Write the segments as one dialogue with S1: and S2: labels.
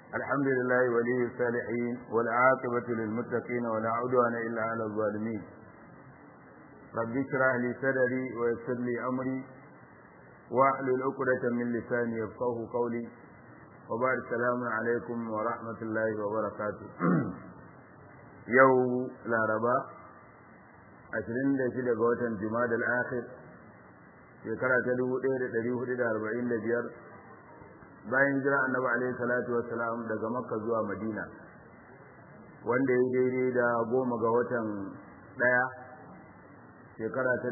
S1: الحمد لله ولي الصالحين والعاقبة للمتقين ولا عدوان إلا على الظالمين. رب اشرح لي صدري ويسر لي أمري واحلل عقدة من لساني يفقهوا قولي. وبعد السلام عليكم ورحمة الله وبركاته. يوم الأربعاء 26 ga watan Jumada al-Akhir shekara ta 1445 bayan hijira Annabi alaihi salatu wassalam daga Makka zuwa Madina, wanda ya daidai da 10 ga watan 1 shekara ta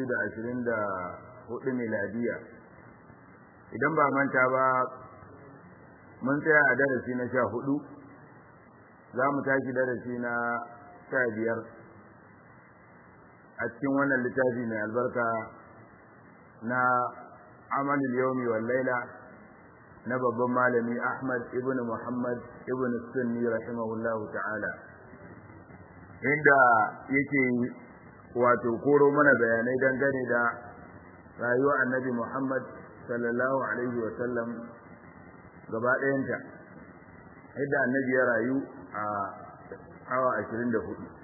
S1: 2024 miladiya. Idan ba manta ba, mun tsaya a darasi na 14, za mu tashi darasi na 15 a cikin wannan littafi mai albarka na amalul yawmi wal laila na babban malami Ahmad ibn Muhammad ibn Sunni rahimahullahu ta'ala, inda yake wato koro mana bayanai dangane da rayuwar Annabi Muhammad sallallahu alaihi wa sallam gaba ɗayanta, yadda Annabi ya rayu a awa 24,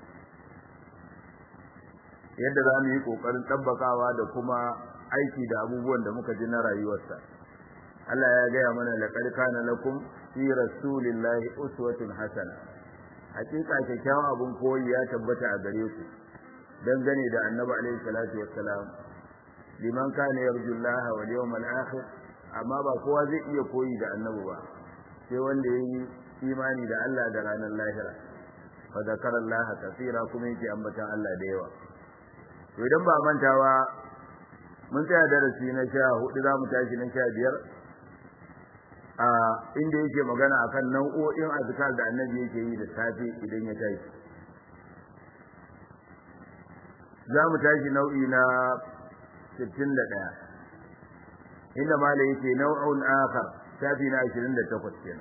S1: yadda za mu yi ƙoƙarin tabbakawa da kuma aiki da abubuwan da muka ji na rayuwarsa. Allah ya gaya mana laqad kana lakum fi rasulillahi uswatun hasana, hakika kyakkyawan abun koyi ya tabbata a gare ku dangane da Annabi alaihi salatu wassalam, liman kana yarjullaha wal yawmal akhir. Amma ba kowa zai iya koyi da Annabi ba sai wanda yayi imani da Allah da ranar lahira. Fa zakarallaha kaseera, kuma yake ambatan Allah da yawa. To idan ba mantawa, mun tsaya darasi na 14, za mu tashi na 15 inda yake magana akan nau'o'in azkar da Annabi yake yi da safe idan ya tashi. Za mu tashi nau'i na 61, inda mala yake nau'un akhar, safi na 28 kenan.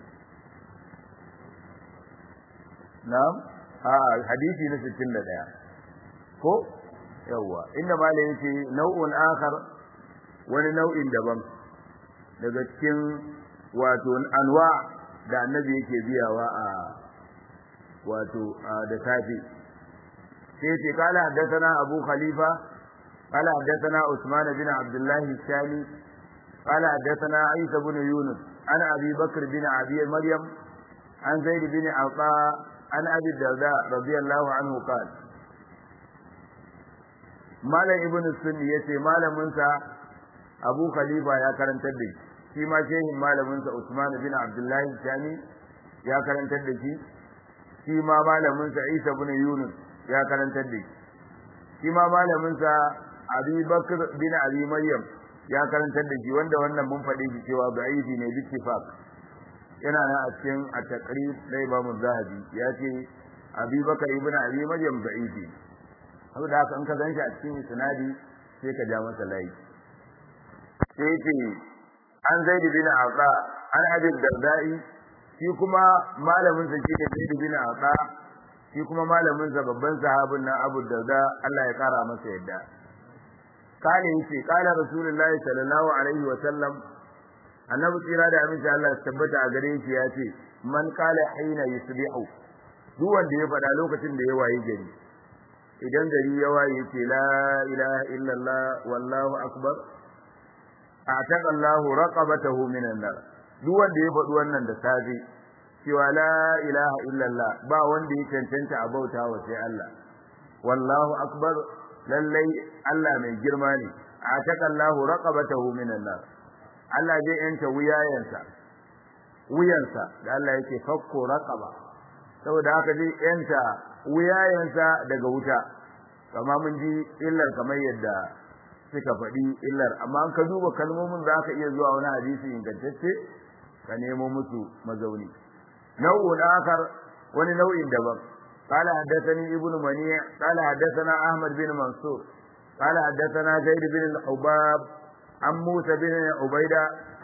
S1: Na'am, hadisi na 61 ko yawa, inda mala yake nau'un akhar, wani nau'in daban daga cikin wato anwa da Annabi yake biyawa a wato da safi. sai ce kala haddathana Abu Khalifa kala haddathana Usman bin Abdullah al-Shami kala haddathana Isa bin Yunus an Abi Bakr bin Abi Maryam an Zaid bin Atha an Abi Darda radiyallahu anhu qala. Malam Ibn Sunni yace malamin sa Abu Khalifa ya karantar da shi ma shehin malamin sa Usman bin Abdullah al-Shami ya karantar da shi ma malamin sa Isa bin Yunus ya karantar da shi ma malamin sa Abi Bakr bin Abi Maryam ya karantar da shi, wanda wannan mun faɗi shi cewa da'ifi ne bi ittifaq. Yana nan a cikin at-taqrib da Imam Zahabi ya ce Abi Bakr ibn Abi Maryam da'ifi, saboda haka in ka ganshi a cikin isnadi sai ka ja masa layi. Sai ce an Zaid bin Atha an Abi Darda'i, shi kuma malamin sa shine Zaid bin Atha, shi kuma malamin sa babban sahabin nan Abu Darda, Allah ya kara masa yadda. Kale yace kala Rasulullahi sallallahu alaihi wa sallam, Annabi tsira da aminci Allah ya tabbata a gare shi yace man kala hina yusbihu, duk wanda ya faɗa lokacin da ya waye gari, idan gari ya waye yace la ilaha illallah wallahu akbar, ataka Allahu raqabatahu minan nar. Duk wanda ya faɗi wannan da safe cewa la ilaha illallah, ba wanda ya cancanta a bauta wa sai Allah, wallahu akbar, lallai Allah mai girma ne, ataka Allahu raqabatahu minan nar, Allah zai yanta wuyansa da Allah yake fakko raqaba, saboda haka zai yanta wuyayensa daga wuta. Kama mun ji illar kamar yadda suka faɗi illar, amma an ka duba kalmomin za ka iya zuwa wani hadisi ingantacce ka nemo musu mazauni. nau'un akhar, wani nau'in daban. قال حدثني ابن منيع قال حدثنا أحمد بن منصور قال حدثنا زيد بن الحباب عن موسى بن عبيدة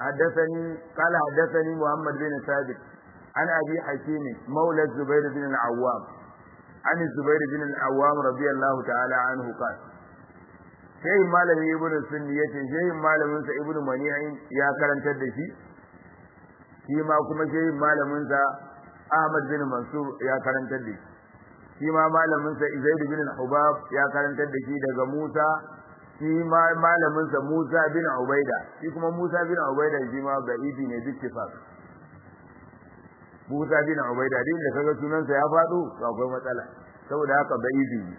S1: قال حدثني محمد بن ثابت عن أبي حكيم مولى الزبير بن العوام عن الزبير بن العوام رضي الله تعالى عنه قال. shehin malami ibnu sunni yace shehin malamin sa ibnu mani'in ya karantar da shi shi ma kuma shehin malamin sa Ahmad bin Mansur ya karantar da shi ma malamin sa Zaid bin Hubab ya karantar da shi daga Musa shi ma malamin sa Musa bin Ubaida shi kuma Musa bin Ubaida shi ma da'ifi ne bittifaq Musa bin Ubaida din da kaga sunan sa ya fado to akwai matsala saboda haka da'ifi ne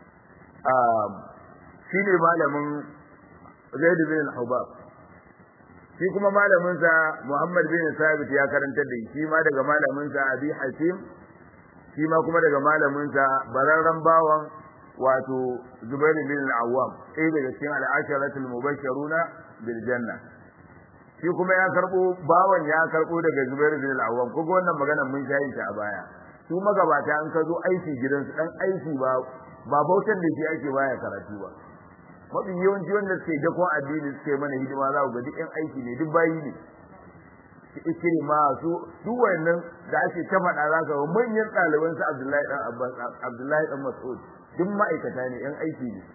S1: shi ne malamin Zaid bin Hubab shi kuma malamin sa Muhammad bin Sabit ya karantar da shi ma daga malamin sa Abi Hasim shi ma kuma daga malamin sa bararran bawan wato Zubair bin Al-Awwam ɗaya daga cikin al-asharatul mubashshiruna bil janna shi kuma ya karbo bawan ya karbo daga Zubair bin Al-Awwam kuma wannan magana mun shayi ta a baya su magabata an ka zo aiki gidansu dan aiki ba bautar da shi ake baya karatu ba mafi yawanci wanda suke dakon addini suke mana hidima za ku ga duk yan aiki ne duk bayi ne ikiri ma su duk wayannan da ake ta faɗa za ka ga manyan ɗaliban su Abdullahi dan Abbas Abdullahi dan Mas'ud duk ma'aikata ne yan aiki ne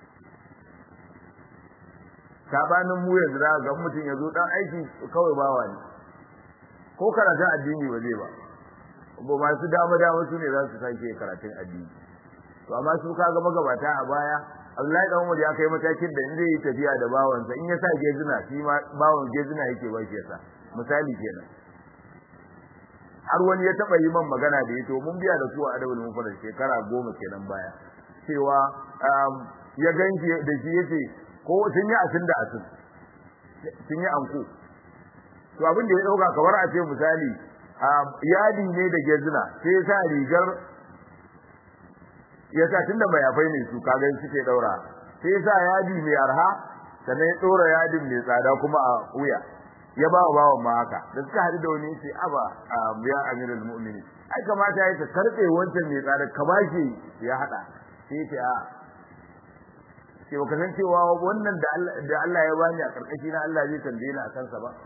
S1: sabanin mu yanzu za ga mutum ya zo dan aiki kawai bawa ne ko karatun addini ba zai ba masu dama su ne za su sake karatun addini to amma su kaga magabata a baya Abdullahi dan Umar ya kai matakin da in zai yi tafiya da bawansa in ya sa gezina shi ma bawan gezina yake ba shi yasa misali kenan har wani ya taba yi man magana da yato mun biya da su a adabul mufrad shekara 10 kenan baya cewa ya ganki da shi yace ko sun yi asin da asin sun yi anko to abin da ya dauka kamar a ce misali yadi ne da gezina sai ya sa rigar yasa tunda mayafai ne su kaga suke daura sai yasa yadi mai arha sannan ya dora yadin mai tsada kuma a wuya ya ba wa bawan ma haka da suka hadu da wani sai aba ya amirul mu'minin ai kamata ya karbe wancan mai tsada ka bashi ya hada sai ce a sai baka san cewa wannan da Allah ya bani a karkashi na Allah zai tambaye ni akan sa ba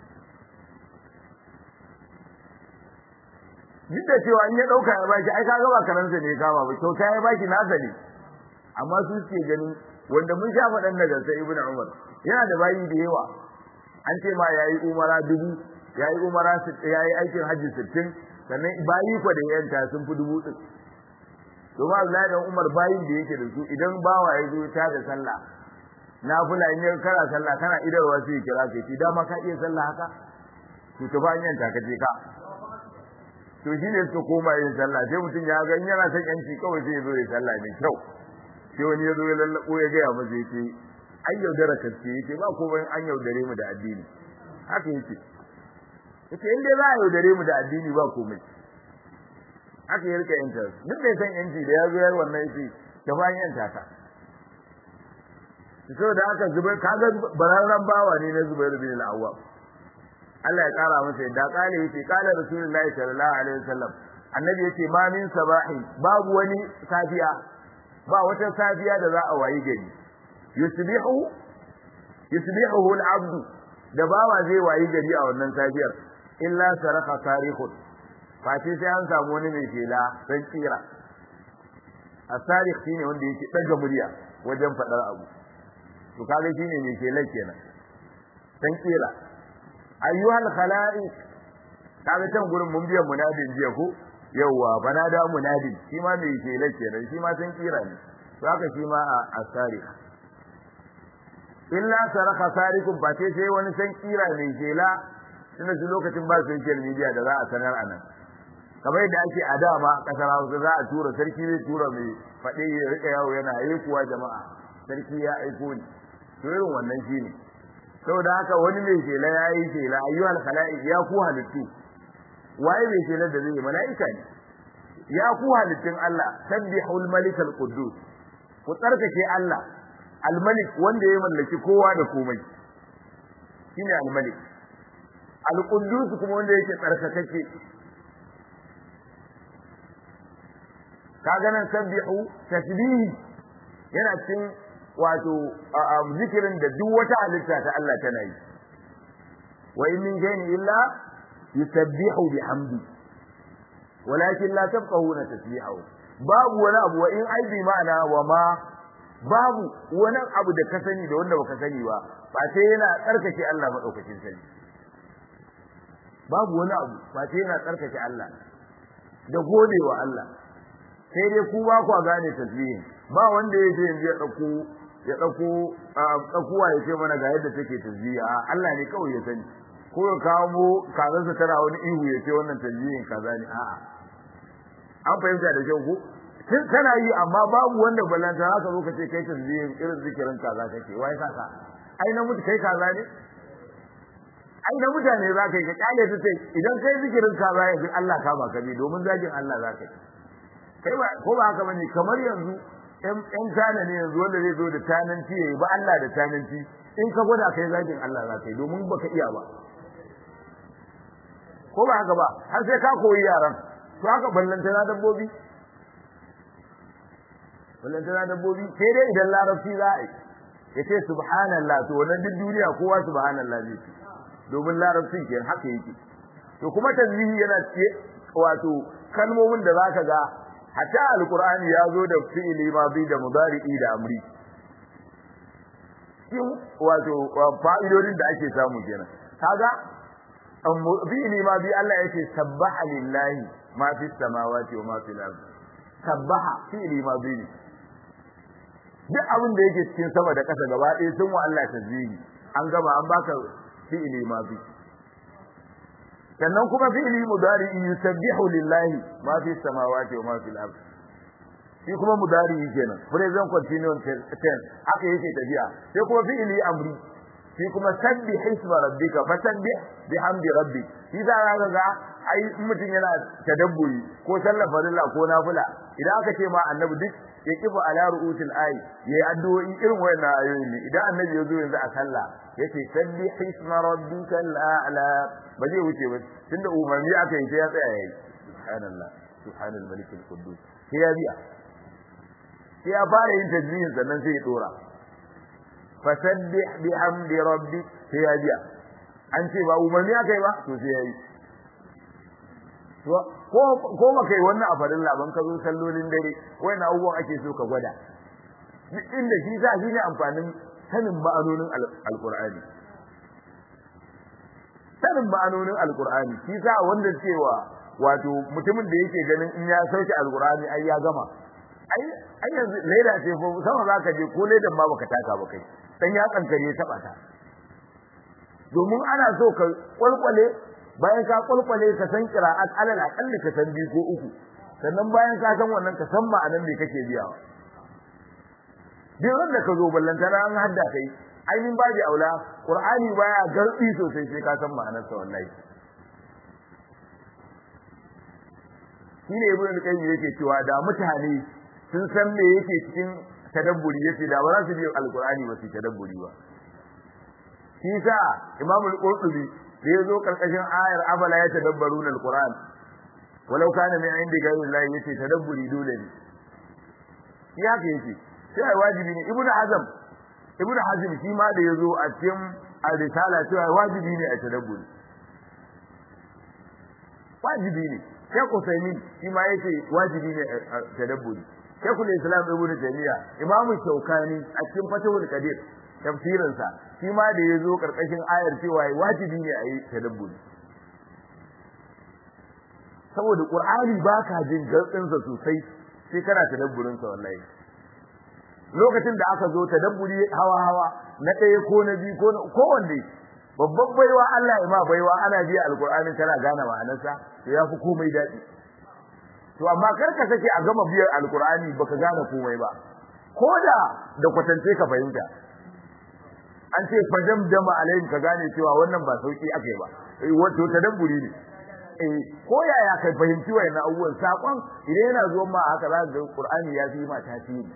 S1: duk da cewa in ya dauka ya baki ai kaga ba karansa ne kama ba kyauta ya baki nasa ne amma su suke ganin wanda mun sha faɗan daga sai Ibn Umar yana da bayi da yawa an ce ma yayi umara 1000 yayi umara 60 yayi aikin haji 60 sannan bayi ko da yanta sun fi 1000 to ma Allah da Umar bayin da yake da su idan bawa ya zo ta da sallah nafila in ya kara sallah kana idarwa sai kira kai dama ka iya sallah haka to ba yanta ka je ka to shi ne suka koma yin sallah sai mutum ya ga yana son yanci kawai sai ya zo ya sallah mai kyau sai wani ya zo ya lallabo ya gaya masa yace an yaudara kace yace ba komai an yaudare mu da addini haka yace in dai za a yaudare mu da addini ba komai haka ya rika yanta duk da san yanci da ya zo yar wannan yace ta bayan yanta ka saboda haka Zubair kaga bararran bawa ne na Zubair bin al-Awwam Allah ya kara masa yadda kale yace kala Rasulullahi sallallahu alaihi wasallam annabi yace ma min sabahi babu wani safiya ba wata safiya da za a wayi gari yusbihu al-abdu da bawa zai wayi gari a wannan safiyar illa saraka tarihun fati sai an samu wani mai shela dan tsira asarih shine wanda yake daga murya wajen fadar abu to kaga shine mai shela kenan dan tsira ayyuhal khala'iq kaga can gurin mun biyan munadin jiya ko yawa banada munadin shi ma mai shela kenan shi ma san kira ne to haka shi ma a asarih illa saraka sarikun ba sai wani san kira mai shela tunda su lokacin ba social media da za a sanar anan kamar yadda ake a dama kasar Hausa za a tura sarki zai tura mai faɗi ya rika yawo yana aikuwa jama'a sarki ya aiko ni to irin wannan shine saboda haka wani mai shela yayi shela ayyuhal khalaiq ya ku halittu waye mai shela da zai malaika ne ya ku halittun Allah tabbihul malikal quddus ku tsarkake Allah al-malik wanda ya mallaki kowa da komai shine al-malik al-quddus kuma wanda yake tsarkakake kaga nan sabbihu tasbih yana cikin wato zikirin da duk wata halitta ta Allah tana yi wa in min shay'in illa yusabbihu bihamdi walakin la tafqahuna tasbihahu babu wani abu wa in ai bi ma'ana wa ma babu wani abu da ka sani da wanda baka sani ba sai yana tsarkake Allah madaukakin sani babu wani abu ba sai yana tsarkake Allah da godewa Allah sai dai ku ba ku gane tasbihin ba wanda yake yanzu ya dauko tsakuwa ya ce mana ga yadda take tasbihi a Allah ne kawai ya sani ko ya kawo mu kazansa tana wani ihu ya ce wannan tasbihin kaza ne a'a an fahimta da kyau ko kin kana yi amma babu wanda ballanta haka zo ka ce kai tasbihin irin zikirin kaza kake wai saka ai na mutu kai kaza ne ai na mutane za ka yi ka kyale su sai idan kai zikirin kaza ya fi Allah ka ba ka bi domin zagin Allah za ka yi kai ba ko ba haka bane kamar yanzu ɗan tana ne yanzu wanda zai zo da tananci yayi ba Allah da tananci in ka gwada kai zagin Allah za ka yi domin baka iya ba ko ba haka ba har sai ka koyi yaran to haka ballantana dabbobi sai dai idan larabci za a yi ya ce subhanallah to wannan duk duniya kowa subhanallah zai ce domin larabcin ke haka yake to kuma tasbihi yana ce wato kalmomin da zaka ga hatta alqur'ani ya zo da fi'ili madi da mudari'i da amri wato fa'idodin da ake samu kenan kaga fi'ili madi Allah yake sabbaha lillahi ma fi samawati wa ma fil ardi sabbaha fi'ili madi ne duk abin da yake cikin sama da ƙasa gaba ɗaya sun wa Allah tasbihi an gaba an baka fi'ili madi sannan kuma fi'ili mudari yusabbihu lillahi ma fi samawati wa ma fil ard shi kuma mudari kenan present continuous tense haka yake tafiya sai kuma fi'ili amri shi kuma sabbih isma rabbika fasabbih bihamdi rabbik shi da ga ai mutum yana tadabburi ko sallar farilla ko nafila idan aka ce ma annabi duk ya kifa ala ru'usil ayi yayi addu'o'i irin wayannan ayoyi ne idan annabi ya zo yanzu a sallah yace sabbih isma rabbikal a'la ba zai wuce ba tunda umarni aka yi sai ya tsaya yayi subhanallah subhanal malikul quddus sai ya biya sai ya fara yin tajmihin sannan sai ya dora fasabbih bihamdi rabbik sai ya biya an ce ba umarni aka yi ba to sai ya yi ko ba kai wannan a farin laban ka zo sallolin dare na abubuwan ake so ka gwada duk inda shi sa shi ne amfanin sanin ma'anonin alqur'ani shi sa wanda cewa wato mutumin da yake ganin in ya sauke alqur'ani ai ya gama ai yanzu leda ce ko sama zaka je ko ledan ma baka taka ba kai dan ya kankare taba ta domin ana so ka kwalkwale bayan ka kulkule ka san qira'at alal aqalli ka san biyu ko uku sannan bayan ka san wannan ka san ma'anar me kake biyawa duk wanda ka zo ballantana an hadda kai ainin baji aula qur'ani baya garbi sosai sai ka san ma'anar sa wallahi shine ibnu al-qayyim yake cewa da mutane sun san me yake cikin tadabburi yace da ba za su bi al-qur'ani ba su tadabburi ba shi sa imam al-qurtubi da yazo karkashin ayar afala ya tadabbaruna alquran walau kana min indi ghayri allah yace tadabburi dole ne ya ke yace sai wajibi ne ibnu hazm shi ma da yazo a cikin al-risala cewa wajibi ne a tadabburi wajibi ne sai Usaimin shi ma yace wajibi ne a tadabburi sai kullu islam ibnu taymiya imam shaukani a cikin fatawul qadir tafsirinsa shi ma da ya zo karkashin ayar cewa wajibi ne a yi tadabburi saboda qur'ani baka jin gartsinsa sosai sai kana tadabburin sa wallahi lokacin da aka zo tadabburi hawa na ɗaya ko na biyu ko wanda babban baiwa Allah ya ma baiwa ana biya alqur'ani kana gane ma'anarsa to yafi komai dadi to amma kar ka sake a gama biyar alqur'ani baka gane komai ba koda da kwatance ka fahimta an ce fajam jama alayhim ka gane cewa wannan ba sauki akai ba wato tadabburi ne ko yaya kai fahimci wayannan abubuwan sakon idan yana zuwa ma haka za ga Qur'ani ya fi ma tasiri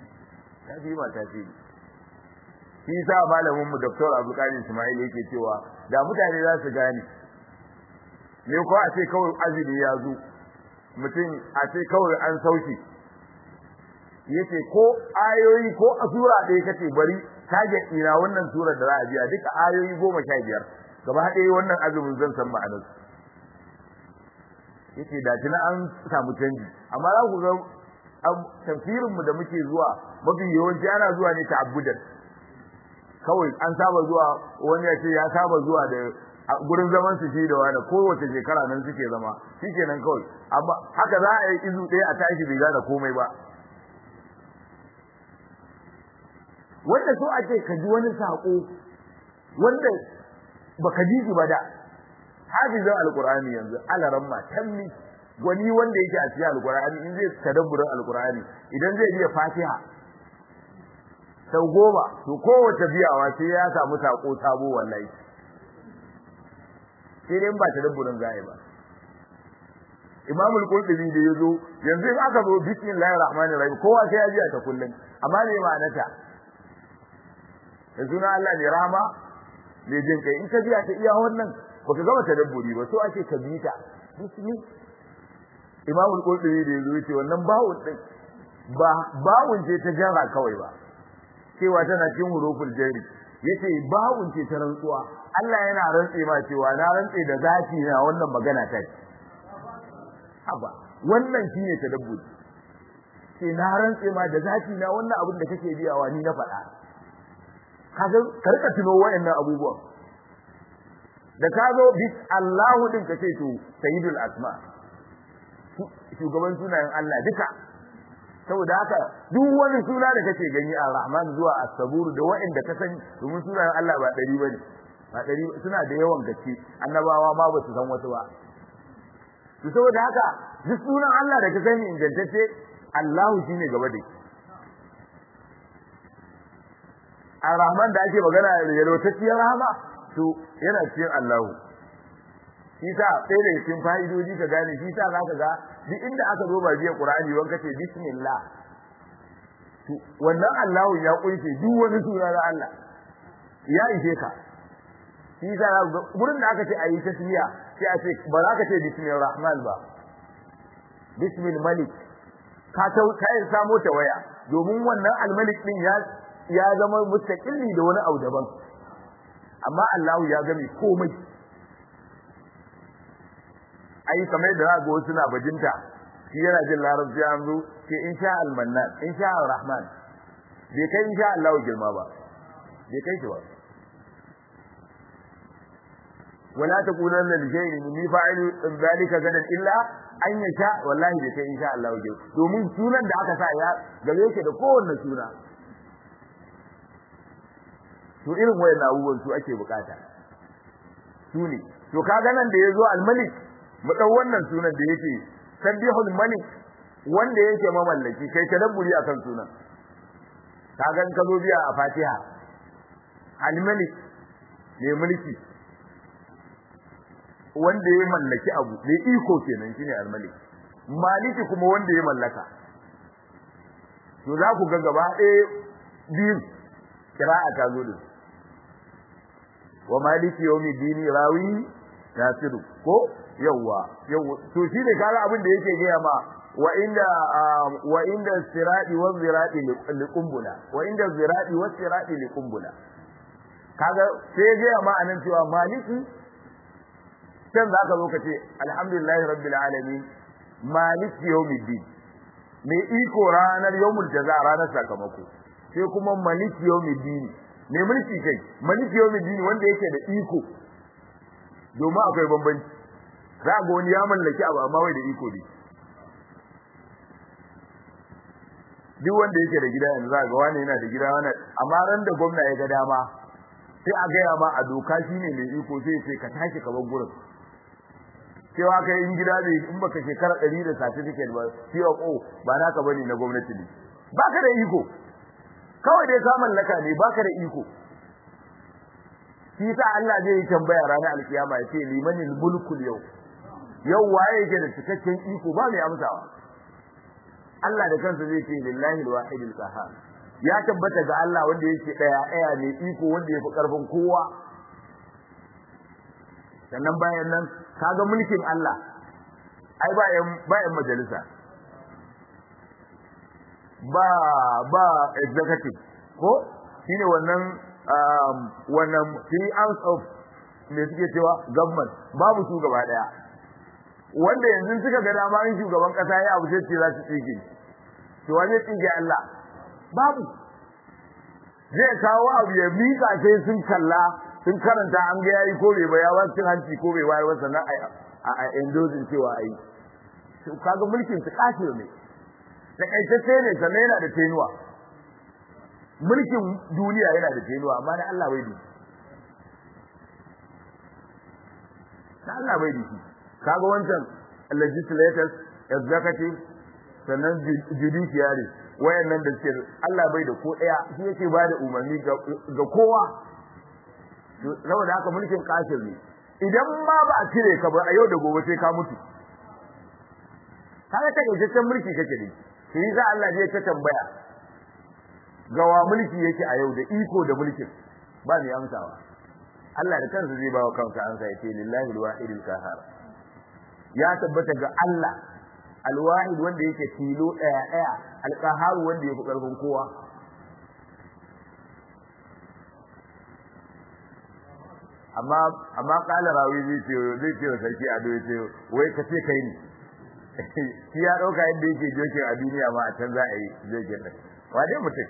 S1: shi sa malamin mu Dr. Abdul Qadir Ismail yake cewa da mutane za su gane ne ko a ce kawai azumi ya zo mutum a ce kawai an sauki yace ko ayoyi ko a sura ɗaya kace bari tage ina wannan surar da za a biya duka ayoyi 15 gaba ɗaya wannan azumin zan san ma'anar yace da tuna an samu canji amma za ku ga tafsirin mu da muke zuwa mafi yawanci ana zuwa ne ta'abbudan kawai an saba zuwa wani ya ce ya saba zuwa da a gurin zaman su shi da wani kowace shekara nan suke zama shikenan kawai amma haka za a yi izu ɗaya a tashi bai gane komai ba wanda so ake ka ji wani sako wanda baka ji shi ba da hafizan alqur'ani yanzu alaramma tammi gwani wanda yake a cikin alqur'ani in zai tadabburin alqur'ani idan zai biya fatiha sau 10 to kowace biyawa sai ya samu sako sabo wallahi sai dai ba tadabburin zai ba Imam al-Qurtubi da yazo yanzu in aka zo bismillahir rahmanir rahim kowa sai ya ji ta kullun amma me ma'anarta da sunan Allah ne rahama ne jin kai in ka ji ta iya wannan baka gama tadabburi ba so ake ka bita bismi Imam al-Qurtubi da yazo yace wannan bawun din ba bawun ce ta jara kawai ba cewa tana cikin huruful jari yace bawun ce ta rantsuwa Allah yana rantse ma cewa na rantse da zati na wannan magana ta ce haba wannan shine tadabburi sai na rantse ma da zati na wannan abin da kake biyawa ni na faɗa kaga karka tuno wayannan abubuwan da ka zo bi Allahu din ka ce to sayyidul asma shugaban sunayen Allah duka saboda haka duk wani suna da kake gani ar-rahman zuwa as-sabur da wa'anda ka sani domin sunayen Allah ba 100 bane ba 100 suna da yawan gaske annabawa ma ba su san wasu ba to saboda haka duk sunan Allah da ka sani ingantacce Allahu shine gaba da ar-rahman da ake magana da yalwatacciyar rahama to yana cikin Allahu shi ta sai da cikin fa'idoji ka gane shi ta zaka ga duk inda aka zo ba biya Qur'ani wanka ce bismillah to wannan Allahu ya kunshe duk wani suna na Allah ya ishe ka shi ta gurin da aka ce ayi tasmiya sai a ce ba za ka ce bismillahir rahman ba bismil malik ka kai samo ta waya domin wannan al-malik din ya zama mustaqilli da wani abu daban amma Allahu ya gami komai ai kamar da zago suna bajinta shi yana jin larabci an zo ke insha al-mannan insha ar-rahman bai kai insha Allah girma ba bai kai shi ba wala taqulanna li shay'in inni fa'ilu dhalika gadan illa an yasha wallahi bai kai insha Allah girma domin sunan da aka sa ya gare yake da kowanne suna to irin wayannan abubuwan su ake bukata su ne to kaga nan da yazo al-malik mu dau wannan sunan da yake sabihul malik wanda yake mamallaki kai tadabburi akan sunan kaga in ka zo biya a Fatiha al-malik ne mulki wanda ya mallaki abu ne iko kenan shine al-malik maliki kuma wanda ya mallaka to za ku ga gaba ɗaya biyu kira'a ta zo da wa maliki yawmi dini rawi nasiru ko yawa to shi ne kaga abin da yake gaya ma wa inda sirati wa zirati liqumbula wa inda zirati wa sirati liqumbula kaga sai gaya ma anan cewa maliki dan zaka zo ka ce alhamdulillahi rabbil alamin maliki yawmiddin mai iko ranar yawmul jaza ranar sakamako sai kuma maliki yawmiddin mai mulki kai maliki yawmiddin wanda yake da iko domin akwai bambanci za ga wani ya mallaki abu amma wai da iko ne duk wanda yake da gida yanzu za ga wani yana da gida wani amma ran da gwamna ya ga dama sai a gaya ma a doka shine mai iko sai sai ka tashi ka bar gurin cewa kai in gida ne in baka shekara 100 da certificate ba CFO ba naka bane na gwamnati ne baka da iko kawai dai ka mallaka ne baka da iko shi sa Allah zai yi tambaya ranar alkiyama ya ce limanil mulkul yau waye yake da cikakken iko ba mai amsawa Allah da kansa zai ce lillahi alwahidil qahhar ya tabbata ga Allah wanda yake daya ne iko wanda yafi karfin kowa sannan bayan nan kaga mulkin Allah ai bayan majalisa ba executive ko shine wannan 3 ounce of me suke cewa government babu su gaba daya wanda yanzu suka ga dama in shugaban kasa ya abu sai za su tsige to wani tsige Allah babu zai kawo abu ya mika sai sun kalla sun karanta an ga yayi ko bai ba ya wasu hanci ko bai wayar wasa na a endozin cewa ai to kaga mulkin su kashi ne da kaitacce ne sannan yana da tenuwa mulkin duniya yana da tenuwa amma na Allah bai dace na Allah bai dace kaga wancan legislators executive sannan judiciary wayannan da suke Allah bai da ko daya shi yake ba da umarni ga kowa saboda haka mulkin kafir ne idan ma ba a cire ka ba a yau da gobe sai ka mutu kaga ta gajen mulki kake ne sai za Allah ne ta tambaya gawa mulki yake a yau da iko da mulkin ba mai amsawa Allah da kansa zai ba wa kansa amsa yace lillahi alwahidul qahhar ya tabbata ga Allah alwahid wanda yake tilo daya alqahhar wanda yake karfin kowa amma kala rawi zai ce sarki ado yace wai ka ce kai ne shi ya dauka yadda yake joke a duniya ma a can za a yi joke din wa dai mutum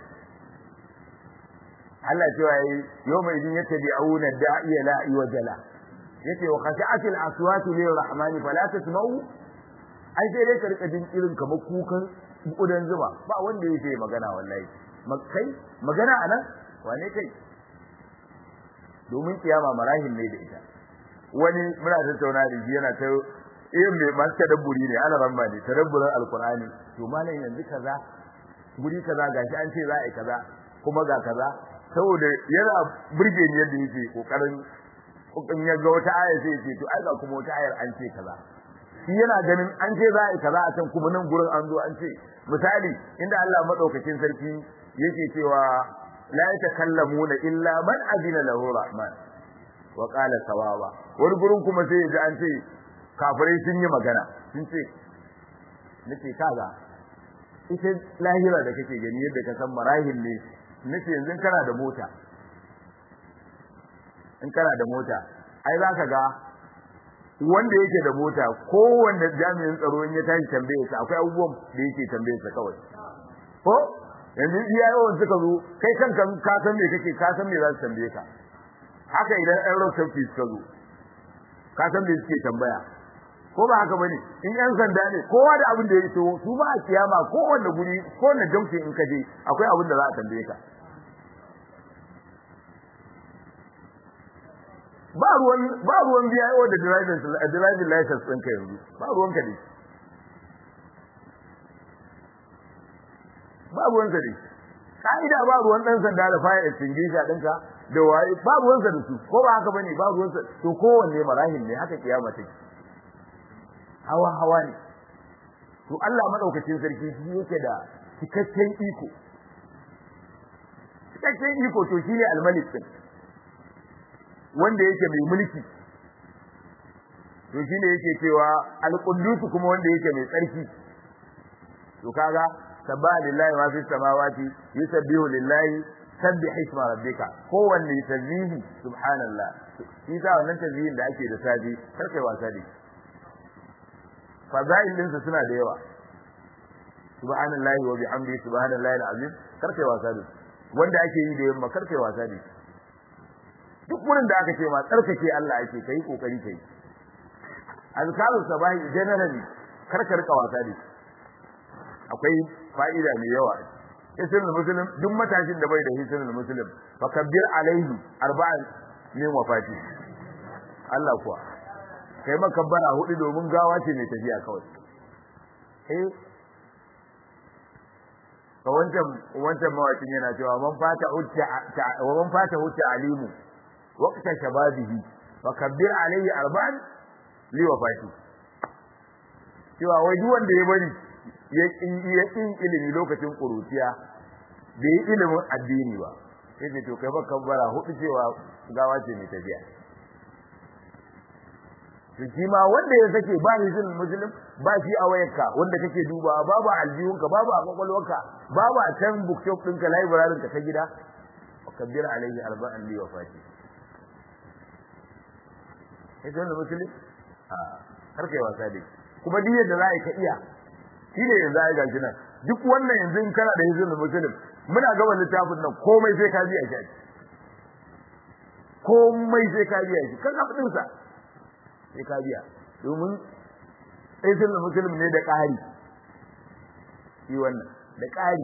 S1: Allah cewa yau mai din yace bi auna da'iya la iwajala yace wa khashatil aswatu lirrahmani fala tasma'u ai sai dai ka rika jin irin kamar kukan kudan zuba ba wanda yake magana wallahi makai magana anan wane kai domin kiyama marahil ne da ita wani muna tattauna da shi yana ta mai masu tadabburi ne ana ramma ne tadabburin alqur'ani to malam yanzu kaza guri kaza gashi an ce za a yi kaza kuma ga kaza saboda yana burge ni yadda yake kokarin in ya ga wata aya sai ya ce to ai ga kuma wata ayar an ce kaza shi yana ganin an ce za a yi kaza a can kuma nan gurin an zo an ce misali inda Allah madaukakin sarki yake cewa la yatakallamuna illa man azina lahu rahman wa qala sawaba wani gurin kuma sai ya ji an ce kafirai sun yi magana sun ce nace kaga ita lahira da kake gani yadda ka san marahil ne nace yanzu kana da mota in kana da mota ai za ka ga wanda yake da mota kowanne jami'in tsaro in ya tashi tambaye sa akwai abubuwan da yake tambaye sa kawai ko yanzu iyayen suka zo kai kanka ka san me kake ka san me za su tambaye ka haka idan ɗan road safety suka zo ka san me suke tambaya ko ba haka bane in yan sanda ne kowa da abin da ya so su ba a kiyama kowanne guri kowanne junction in ka je akwai abin da za a tambaye ka ba ruwan BIO da driving license ɗinka yanzu ba ruwan ka dai ba ruwan ka dai ka'ida ba ruwan ɗan sanda da fire extinguisher ɗinka da waye ba ruwan sa da su ko ba haka bane ba ruwan sa to kowanne marahil ne haka kiyama take hawa ne to Allah madaukakin sarki shi yake da cikakken iko to shine al-malik din wanda yake mai mulki to shine yake cewa al-quddus kuma wanda yake mai tsarki to kaga sabbaha lillahi ma fi samawati yusabbihu lillahi sabbih isma rabbika kowanne tasbihi subhanallah shi ta wannan tasbihin da ake da safi karkai wasa da fadail din su suna da yawa subhanallahi wa bihamdihi subhanallahi alazim karkai wasa da wanda ake yi da yamma karkai wasa da duk wurin da aka ce ma tsarkake Allah ake kai kokari kai azkarus sabahi generally karka wasa da akwai fa'ida mai yawa hisnul muslim duk matashin da bai da hisnul muslim fakabbir alaihi arba'an min wafati Allah kuwa kai makabbara hudu domin gawa ce mai tafiya kawai wancan mawakin yana cewa man fata hutta alimu waqta shababihi fakabbir alaihi arba'an li wafati cewa wai duk wanda ya bari ya kin ilimi lokacin kuruciya bai yi ilimin addini ba sai to kai baka bara hudu cewa gawa ce mai tafiya to ma wanda ya sake ba ni zin muslim ba shi a wayarka wanda kake dubawa babu aljihunka babu a kwakwalwarka babu a can bookshop ɗinka library ka ta gida kabbir alaihi arba'an li wafati sai da muslim har kai wasa dai kuma duk yadda za ka iya shine yanzu ai gashi nan duk wannan yanzu in kana da hizbul muslim muna ga wannan littafin nan komai sai ka ji a shi komai sai ka biya shi kan abin sa sai ka biya domin aikin muslim ne da ƙari shi wannan da ƙari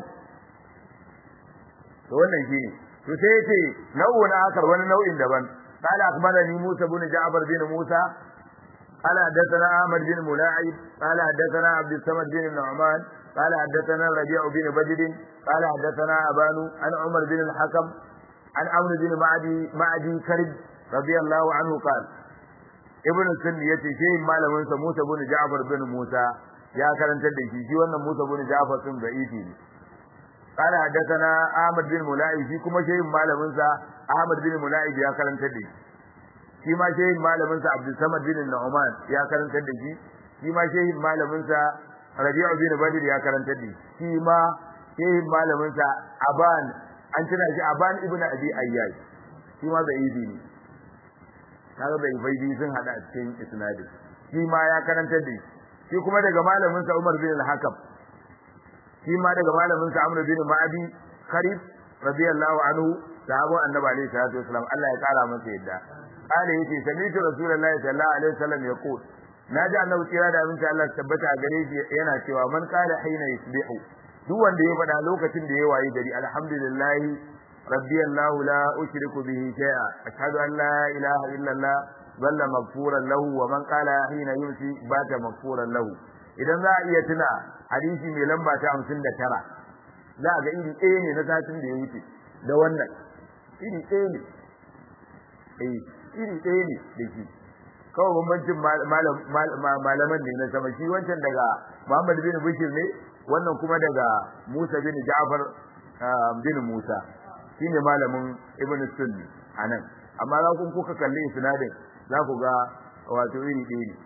S1: to wannan shine to sai yace nau'un akar wani nau'in daban قال أخبرني موسى بن جعفر بن موسى قال حدثنا أحمد بن ملاعب قال حدثنا عبد الصمد بن النعمان قال حدثنا ربيع بن بدر قال حدثنا أبان عن عمر بن الحكم عن عمرو بن معدي كرب رضي الله عنه قال ابن السن yace shehin malamin sa Musa bin Ja'far bin Musa ya karantar da shi wannan Musa bin Ja'far din da'ifi ne قال حدثنا احمد بن ملاعب shi kuma shehin malamin sa Ahmad bin Mulaib ya karantar da shi ma shehin malamin sa Abdul Samad bin Nu'man ya karantar da shi ma shehin malamin sa Rabi'u bin Badr ya karantar da shi ma shehin malamin sa Aban an tana shi Aban ibn Abi Ayyash shi ma da ibi ne kaga bai faidi sun hada a cikin isnadin shi ma ya karantar da shi kuma daga malamin sa Umar bin al-Hakam shi ma daga malamin sa Amr bin Ma'adi Karib radiyallahu anhu sahabu annabi alayhi salatu wasallam Allah ya kara masa yadda kale yace sami'tu rasulullahi sallallahu alaihi wasallam yaqul naji annabi kira da abinci Allah tabbata a gare shi yana cewa man qala hina yusbihu duk wanda ya faɗa lokacin da ya wayi gari alhamdulillah rabbi Allah la ushriku bihi shay'a ashhadu an la ilaha illa Allah walla maghfuran lahu wa man qala hina yumsi bata maghfuran lahu idan za a iya tuna hadisi mai lamba ta 59 za a ga iri ɗaya ne na satin da ya wuce da wannan iri ɗaya ne iri ɗaya ne da shi kawai bambancin malaman ne na sama shi wancan daga Muhammad bin Bashir ne wannan kuma daga Musa bin Ja'far bin Musa shine malamin Ibn Sunni anan amma za ku kuka kalli isnadin za ku ga wato iri ɗaya ne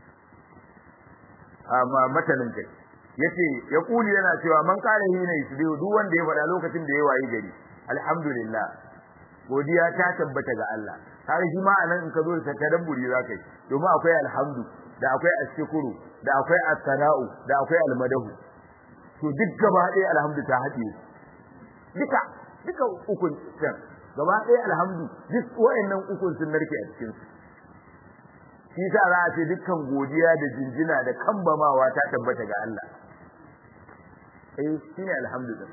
S1: amma matanin kai yace ya kuli yana cewa man kare hina yusbihu duk wanda ya faɗa lokacin da ya wayi gari alhamdulillah godiya ta tabbata ga Allah har shi ma anan in ka zo da tadabburi zakai domin akwai alhamdu da akwai ashkuru da akwai as-sana'u da akwai al-madahu to duk gaba ɗaya alhamdu ta haɗe duka ukun can gaba ɗaya alhamdu duk wayannan ukun sun narke a cikin su shi sa za a ce dukkan godiya da jinjina da kambamawa ta tabbata ga Allah shine alhamdulillah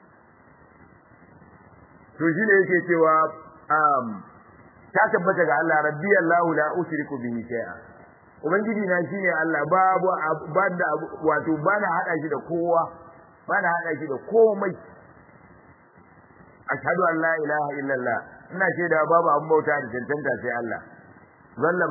S1: to shine yake cewa ta tabbata ga Allah rabbi Allah la ushriku bihi shay'a ubangiji na shine Allah babu banda wato bana hada shi da kowa bana hada shi da komai ashhadu an la ilaha illallah ina shaida babu abun bauta da tantanta sai Allah zalla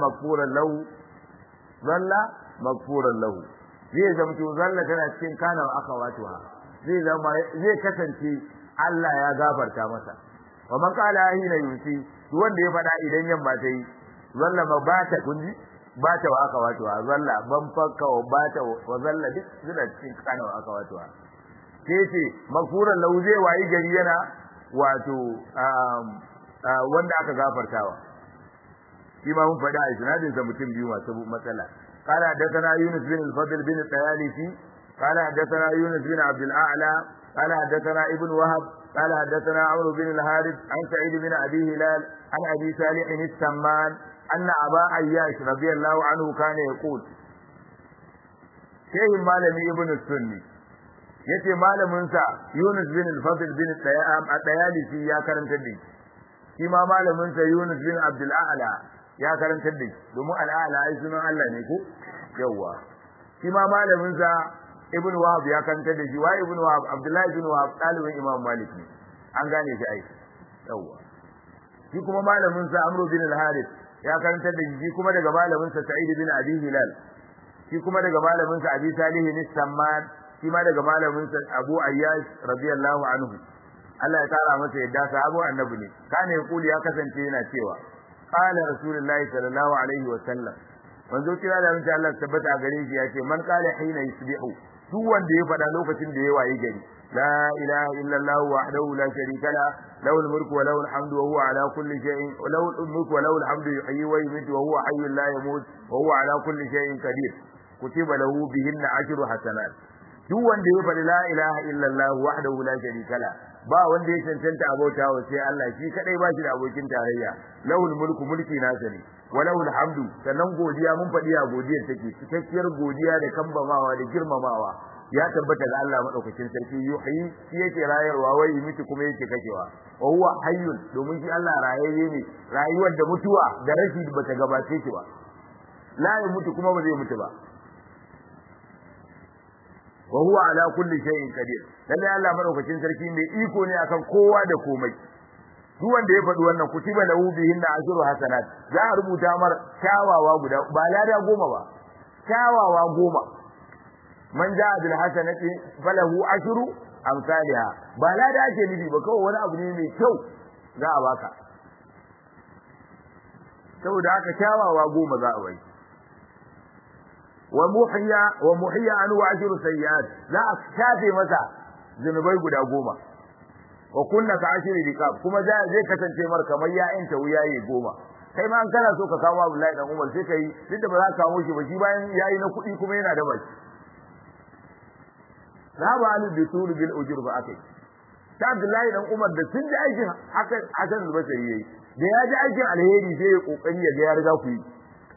S1: maghfuran lahu zai zamto zalla tana cikin kana akawatuha zai kasance Allah ya gafarta masa wa man qala hina yusi wanda ya fada idan yamma ta yi zalla mabata kunji bata wa akawatuha zalla ban fakka wa bata wa zalla duk suna cikin kana akawatuha sai maghfuran lahu zai wayi gari yana wato wanda aka gafartawa shi ma mun faɗa a isnadin sa mutum biyu masu matsala قال حدثنا يونس بن الفضل بن الطيالسي قال حدثنا يونس بن عبد الأعلى قال حدثنا ابن وهب قال حدثنا عمرو بن الحارث عن سعيد بن أبي هلال عن أبي صالح السمان أن أبا عياش رضي الله عنه كان يقول شيخ مالمي ابن السني yace malamin sa Yunus bin al-Fadl bin at-Tayalisi ya karanta da shi ma malamin sa Yunus bin Abdul A'la ya karanta da domin al-A'la ai sunan Allah ne ko yawa shi ma malamin sa Ibn Wahab ya karanta da shi wa Ibn Wahab Abdullah ibn Wahab talibin Imam Malik ne an gane shi ai yawa shi kuma malamin sa Amr bin al-Harith ya karanta da shi kuma daga malamin sa Sa'id bin Abi Hilal shi kuma daga malamin sa Abi Salih bin Samman shi ma daga malamin sa Abu Ayyash radiyallahu anhu Allah ya kara masa yadda sahabu annabi ne kana yaquli ya kasance yana cewa qala rasulullahi sallallahu alaihi wa sallam manzo kira da mutum Allah tabbata a gare shi yace man qala hina yusbihu duk wanda ya faɗa lokacin da ya wayi gari la ilaha illallah wahdahu la sharika la lahul mulku wa lahul hamdu wa huwa ala kulli shay'in lahul mulku wa lahul hamdu yuhyi wa yumiitu wa huwa hayyun la yamut wa huwa ala kulli shay'in qadir kutiba lahu bihinna ashru hasanat duk wanda ya faɗi la ilaha illallah wahdahu la sharika la ba wanda ya cancanta abota wa sai Allah shi kadai ba shi da abokin tarayya lahul mulku mulki nasa ne wa lahul hamdu sannan godiya mun faɗi a godiyar take cikakkiyar godiya da kambamawa da girmamawa ya tabbata ga Allah madaukakin sarki yuhyi shi yake rayarwa wai miki kuma yake kakewa wa huwa hayyun domin shi Allah rayayye ne rayuwar da mutuwa da rashi bata gabace shi ba la ya mutu kuma ba zai mutu ba wa huwa ala kulli shay'in qadir lalle Allah madaukakin sarki mai iko ne akan kowa da komai duk wanda ya faɗi wannan kutiba lahu bihinna ajru hasanat za a rubuta mar kyawawa guda ba lada 10 ba kyawawa 10 man jaa bil hasanati falahu ashru amsalha ba lada ake nufi ba kawai wani abu ne mai kyau za a baka saboda haka kyawawa 10 za a bai wa muhiya an wa ajru sayyi'at za a shafe masa zinubai guda 10 wa kunna ka ashri rikab kuma zai kasance mar kamar ya'yan ta wuyaye 10 kai ma an kana so ka kawo Abdullahi dan Umar sai kai duk da ba za ka kawo shi ba shi bayan yayi na kuɗi kuma yana da baki zaba ali bisul bil ujur ba akai ta Abdullahi dan Umar da sun ji aikin hakan Basri yayi da ya ji aikin alheri sai ya kokari ya ga ya riga ku yi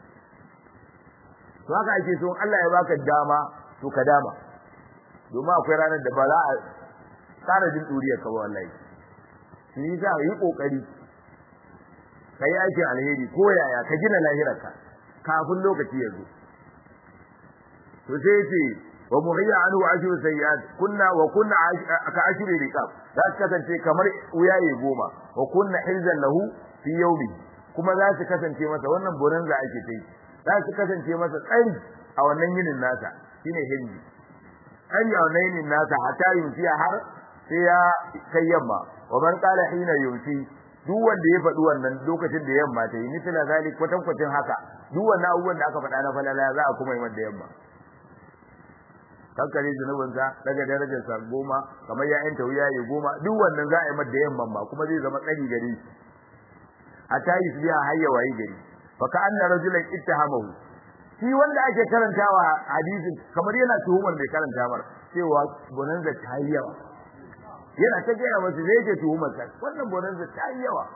S1: to haka ake so Allah ya baka dama to ka dama domin akwai ranar da ba za a tsara jin duriyar ka wallahi shi za yi kokari kai aikin alheri ko yaya ka gina lahirarka kafin lokaci ya zo to sai ce wa muhiya anhu ashru sayyiat kunna ka ashri riqab za su kasance kamar uyaye 10 wa kunna hilzan lahu fi yawmi kuma za su kasance masa wannan bonanza ake tai za su kasance masa tsari a wannan yinin nasa shine hilzi tsari a wannan yinin nasa hatta yunfiya har sai ya kai yamma wa man qala hina yunfi duk wanda ya faɗi wannan lokacin da yamma ta yi misala zalik kwatankwacin haka duk wannan abubuwan da aka faɗa na falala za a kuma yi wanda yamma kankare zunubinsa daga darajarsa 10 kamar ya yanta wuya ya 10 duk wannan za a yi da yamman ma kuma zai zama tsari gare shi a tayi su biya hayya wayi gari fa ka anna rajulan ittahamahu shi wanda ake karantawa hadisin kamar yana tuhumar mai karanta mar cewa bonanza ta yi yawa yana ta gaya masa zai ke tuhumar sa wannan bonanza ta yi yawa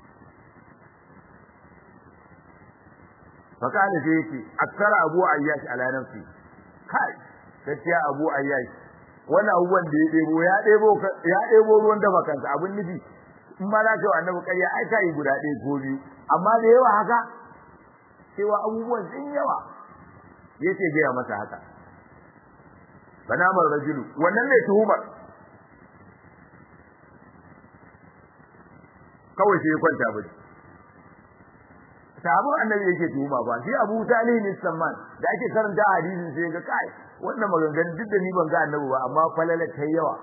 S1: fa kana sai yake akara abu ayyash ala nafsi kai gaskiya abu ayyash wannan abubuwan da ya ɗebo ruwan dafa kansa abin nufi in ba za ka yi annabi ƙarya ai ka yi guda ɗaya ko biyu amma da yawa haka cewa abubuwan sun yawa yace gaya masa haka banamar rajulu wannan ne tuhumar kawai sai ya kwanta bari sahabu annabi yake tuhuma ba shi Abu Talib ne Samman da ake karanta hadisin sai ga kai wannan maganganun duk da ni ban ga annabi ba amma falala ta yawa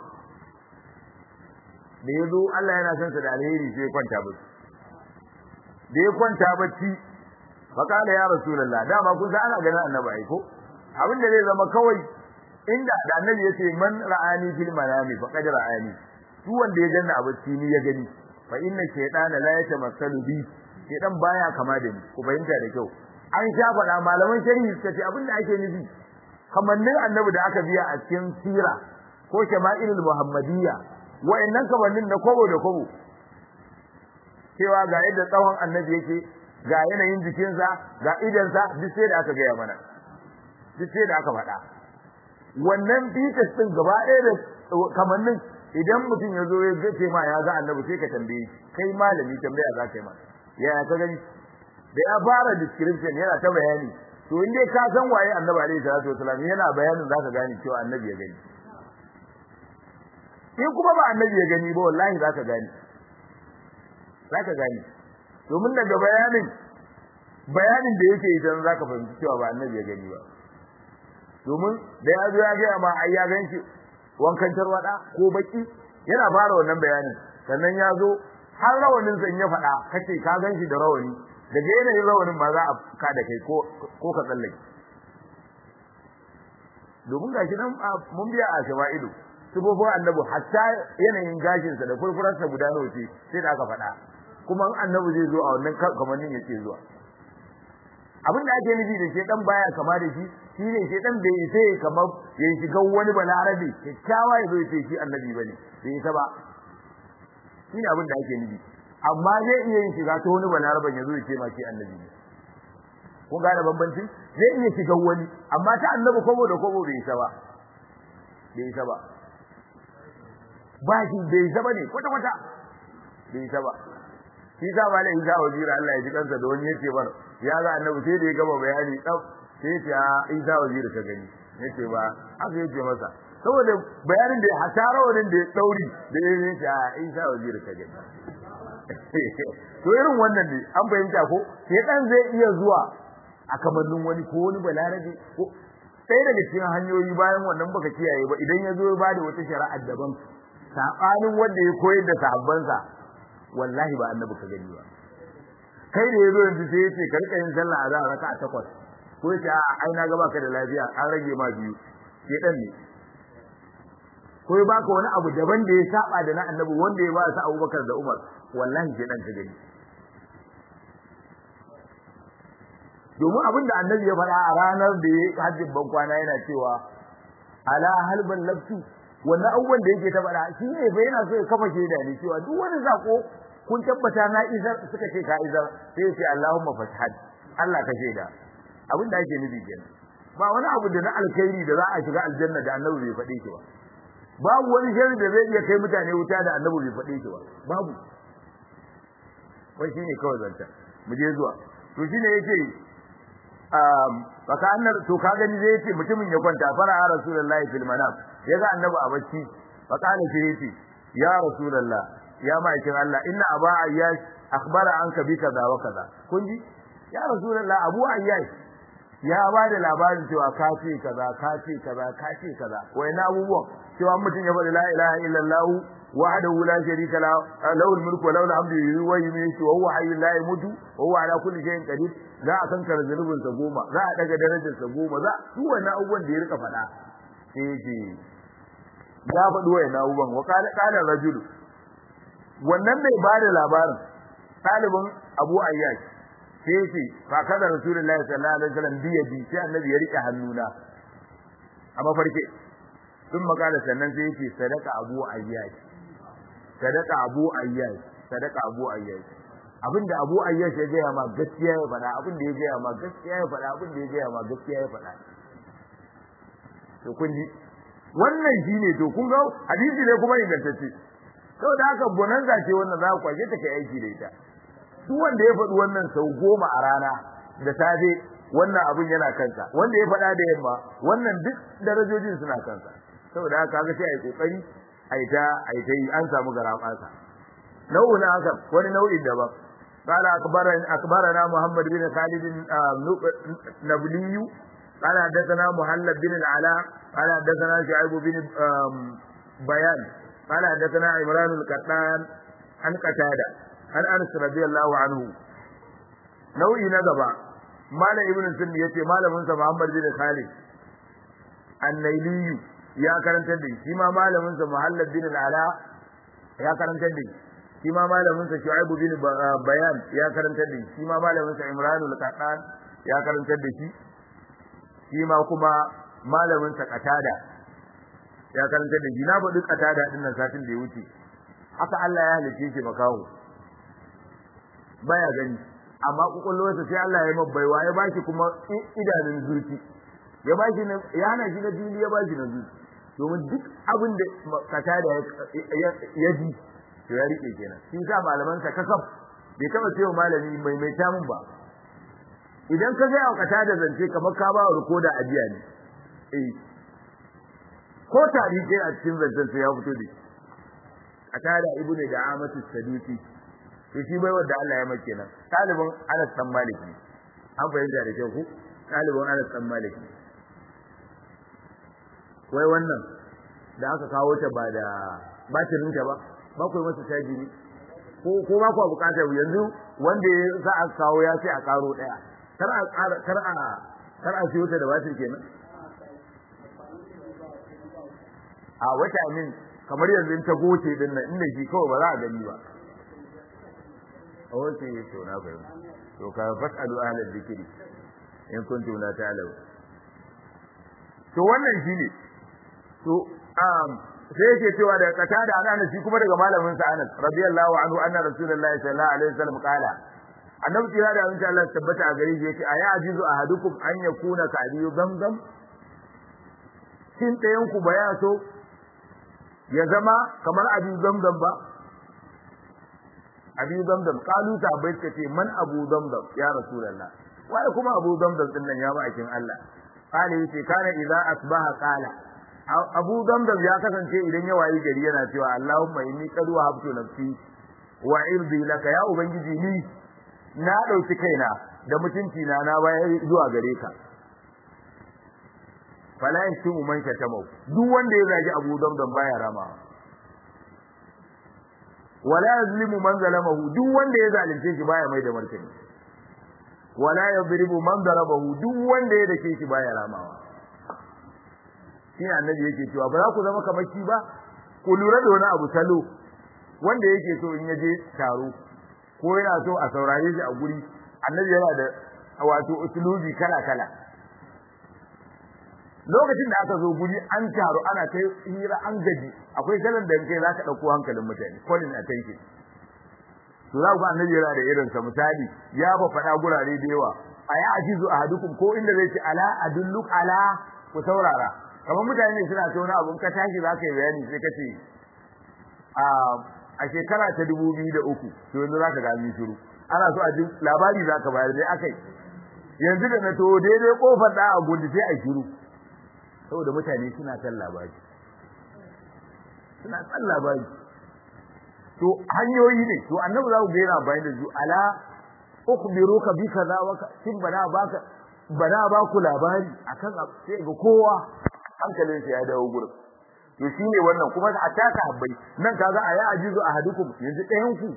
S1: da yazo Allah yana son sa da alheri sai kwanta bacci da ya kwanta bacci fa kana ya rasulullah dama kun san ana ganin annabi ai ko abin da zai zama kawai inda da annabi yace man ra'ani fil manami fa qad ra'ani duk wanda ya ganna a bacci ni ya gani fa inna shaytana la yatamassalu bi shaytan baya kama da ni ku fahimta da kyau an sha faɗa malaman shari'i suka ce abin da ake nufi kamannin annabi da aka biya a cikin sira ko shama'ilul muhammadiyya wa'annan kamannin na kobo da kobo cewa ga yadda tsawon annabi yake ga yanayin jikinsa ga idansa duk sai da aka gaya mana duk sai da aka faɗa wannan bitas din gaba ɗaya da kamannin idan mutum ya zo ya ce ma ya ga annabi sai ka tambaye kai malami tambaya za ka yi ma ya ka gani da ya fara description yana ta bayani to in dai ka san waye annabi alaihi salatu wasallam yana bayanin zaka gane cewa annabi ya gani in kuma ba annabi ya gani ba wallahi zaka gane domin daga bayanin da yake idan zaka fahimci cewa ba annabi ya gani ba domin da ya zo ya ga ma ai ya ganki wankan tarwada ko baki yana fara wannan bayanin sannan ya zo har rawanin zan ya faɗa kace ka ganshi da rawani daga yanayin rawanin ba za a ka da kai ko ka tsallake domin gashi nan mun biya a shawa'idu sufofin annabi hatta yanayin gashinsa da furfurarsa guda nawa ce sai da aka faɗa kuma annabi zai zo a wannan kamannin yake zuwa abin da ake nufi da shedan baya kama da shi shine shedan bai sai kamar ya shiga wani balarabe kyakkyawa ya zo ya ce shi annabi bane bai ta ba shine abin da ake nufi amma zai iya yin shiga ta wani balaraben ya zo ya ce ma shi annabi ne kun gane bambanci zai iya shiga wani amma ta annabi kobo da kobo bai ta ba ba shi bai ta bane kwata kwata bai ta ba shi sa ba lai Isa wazira Allah ya ji kansa da wani yace bar ya ga annabi sai da ya gama bayani dab sai ya Isa wazira ka gani yace ba haka yace masa saboda bayanin da hasara wannan da ya dauri da yace Isa wazira ka gani to irin wannan ne an bayyana ko sai dan zai iya zuwa a kamannin wani ko wani balarabe ko sai daga cikin hanyoyi bayan wannan baka kiyaye ba idan ya zo ya bada wata shari'a daban sabanin wanda ya koyar da sahabbansa wallahi ba annabi ka gani ba kai da yazo yanzu sai yace ka rika yin sallah azhar raka'a 8 ko yace ai na ga baka da lafiya an rage ma biyu sai dan ne ko ya baka wani abu daban da ya saba da na annabi wanda ya ba sa Abubakar da Umar wallahi sai dan ka gani domin abin da annabi ya faɗa a ranar da ya hajjin ban kwana yana cewa ala halban lafsu wannan abubuwan da yake ta faɗa shi ne fa yana so ya kafa shaida ne cewa duk wani zako kun tabbata na izar suka ce ka izar sai ya ce Allahumma fashhad Allah ka shaida abin da ake nufi kenan ba wani abu da na alkhairi da za a shiga aljanna da annabi bai faɗe shi ba babu wani sharri da zai iya kai mutane wuta da annabi bai faɗe shi ba babu wai shine kawai zanta mu je zuwa to shine yake baka annar to ka gani zai yace mutumin ya kwanta fara rasulullahi fil manam yaga annabi a bacci baka ne sai yace ya rasulullah ya ma'aikin Allah inna aba ayyash akhbara anka bi kaza wa kaza kun ji ya rasulullah abu ayyash ya ba da labarin cewa ka ce kaza ka ce kaza ka ce kaza wayannan abubuwan cewa mutum ya faɗi la ilaha illallah wahdahu la sharika lahu lahul mulku wa lahul hamdu wa yumiitu wa huwa hayyul la yamutu wa huwa ala kulli shay'in qadir za a kankara zunubin sa 10 za a daga darajar sa 10 za su wannan abubuwan da ya rika faɗa sai ce ya faɗi wayannan abubuwan wa qala rajul wannan bai ba da labarin talibin Abu Ayyash sai ce fa kaza rasulullahi sallallahu alaihi wasallam biyadi sai annabi ya rike hannuna a mafarke sun magana sannan sai yake sadaka Abu Ayyash sadaka Abu Ayyash sadaka Abu Ayyash abinda Abu Ayyash ya gaya ma gaskiya ya faɗa abinda ya gaya ma gaskiya ya faɗa abinda ya gaya ma gaskiya ya faɗa to kun ji wannan shine to kun ga hadisi ne kuma ingantacce saboda haka bonanza ce wannan za ku kwaje ta kai aiki da ita duk wanda ya faɗi wannan sau 10 a rana da safe wannan abin yana kansa wanda ya faɗa da yamma wannan duk darajojin suna kansa saboda haka kaga sai ai kokari ai ta yi an samu garabasa nau'in haka wani nau'in daban قال أخبرنا محمد بن خالد النبلي قال حدثنا محلب بن العلاء قال حدثنا شعيب بن بيان قال حدثنا عمران القطان عن قتادة عن أنس رضي الله عنه نوعي نغبا مال ابن سن yace malamin sa Muhammad bin Khalid an-Naili ya karanta da shi ma malamin sa Muhallab bin al-Ala ya karanta da shi ma malamin sa Shu'aib bin Bayan ya karanta da shi ma malamin sa Imran al-Qattan ya karanta da shi ma kuma malamin sa Qatada ya karanta da shi na faɗi Qatada din nan satin da ya wuce haka Allah ya halice shi makaho baya gani amma kokolwarsa sai Allah ya mabbaiwa ya bashi kuma idanun zurfi ya bashi ya hana shi na fili ya bashi na zurfi domin duk abin da Qatada ya ji to ya rike kenan shi sa malaman sa kakaf bai taba cewa malami mai tamun ba idan ka ga aukata da zance kamar ka ba rikoda ajiya ne ko tarihi a cikin zancen sai ya fito da Qatada ibnu Da'amatu Sadusi to shi bai wanda Allah ya make nan talibin Anas dan Malik ne an fahimta da kyau ku talibin Anas dan Malik wai wannan da aka kawo ta ba da batirin ta ba ba ku masa caji ne ko ba ku bukatar yanzu wanda ya sa aka kawo ya ce a karo daya kar a siyo ta da batir kenan a wata min kamar yanzu ta goce din nan inda shi kawai ba za a gani ba a wace to na fahimta to ka fasalu ahlal dhikri in kuntum la ta'lamun. To wannan shine to sai yake cewa daga Qatada Anas shi kuma daga malamin sa Anas radiyallahu anhu anna rasulullahi sallallahu alaihi wasallam qala annabi kira da insha Allah tabbata a gare shi yake aya ajizu ahadukum an yakuna ka abiyu zamzam shin ɗayan ku baya so ya zama kamar abiyu zamzam ba abiyu zamzam kalu ta bai ce man abu zamzam ya rasulullah wai kuma abu zamzam din nan ya ma'aikin Allah qala yace kana idza asbaha qala abu zamzam ya kasance idan ya wayi gari yana cewa Allahumma inni qad wahabtu nafsi wa irdi laka ya ubangiji ni na dauki kaina da mutunci na bayar zuwa gare ka fala yashimu man shatamau duk wanda ya zagi abu zamzam baya ramawa wala yazlimu man zalamahu duk wanda ya zalunce shi baya mai da martani wala yadribu man darabahu duk wanda ya dake shi baya ramawa shi annabi yake cewa ba za ku zama kamar shi ba ku lura da wani abu salo wanda yake so in yaje taro ko yana so a saurare shi a guri annabi yana da wato usulubi kala kala lokacin da aka zo guri an taro ana kai hira an gaji akwai salon da kai zaka dauko hankalin mutane calling attention to za ku annabi yana da irin sa misali ya ba fada gurare da yawa aya ajizu ahadukum ko inda zai ce ala adulluk ala ku saurara kamar mutane ne suna tauna abun ka tashi zaka yi bayani sai kace a shekara ta 2003 to yanzu zaka ga ni shiru ana so a ji labari zaka bayar dai akai yanzu da na to daidai kofar da a gundi sai a shiru saboda mutane suna san labari to hanyoyi ne to annabi za ku ga yana bayani da su ala ukhbiruka bi kaza wa shin bana ba ku labari akan sai ga kowa hankalin sa ya dawo gurin to shine wannan kuma a taka habbai nan kaga aya ajizu ahadukum yanzu ɗayan ku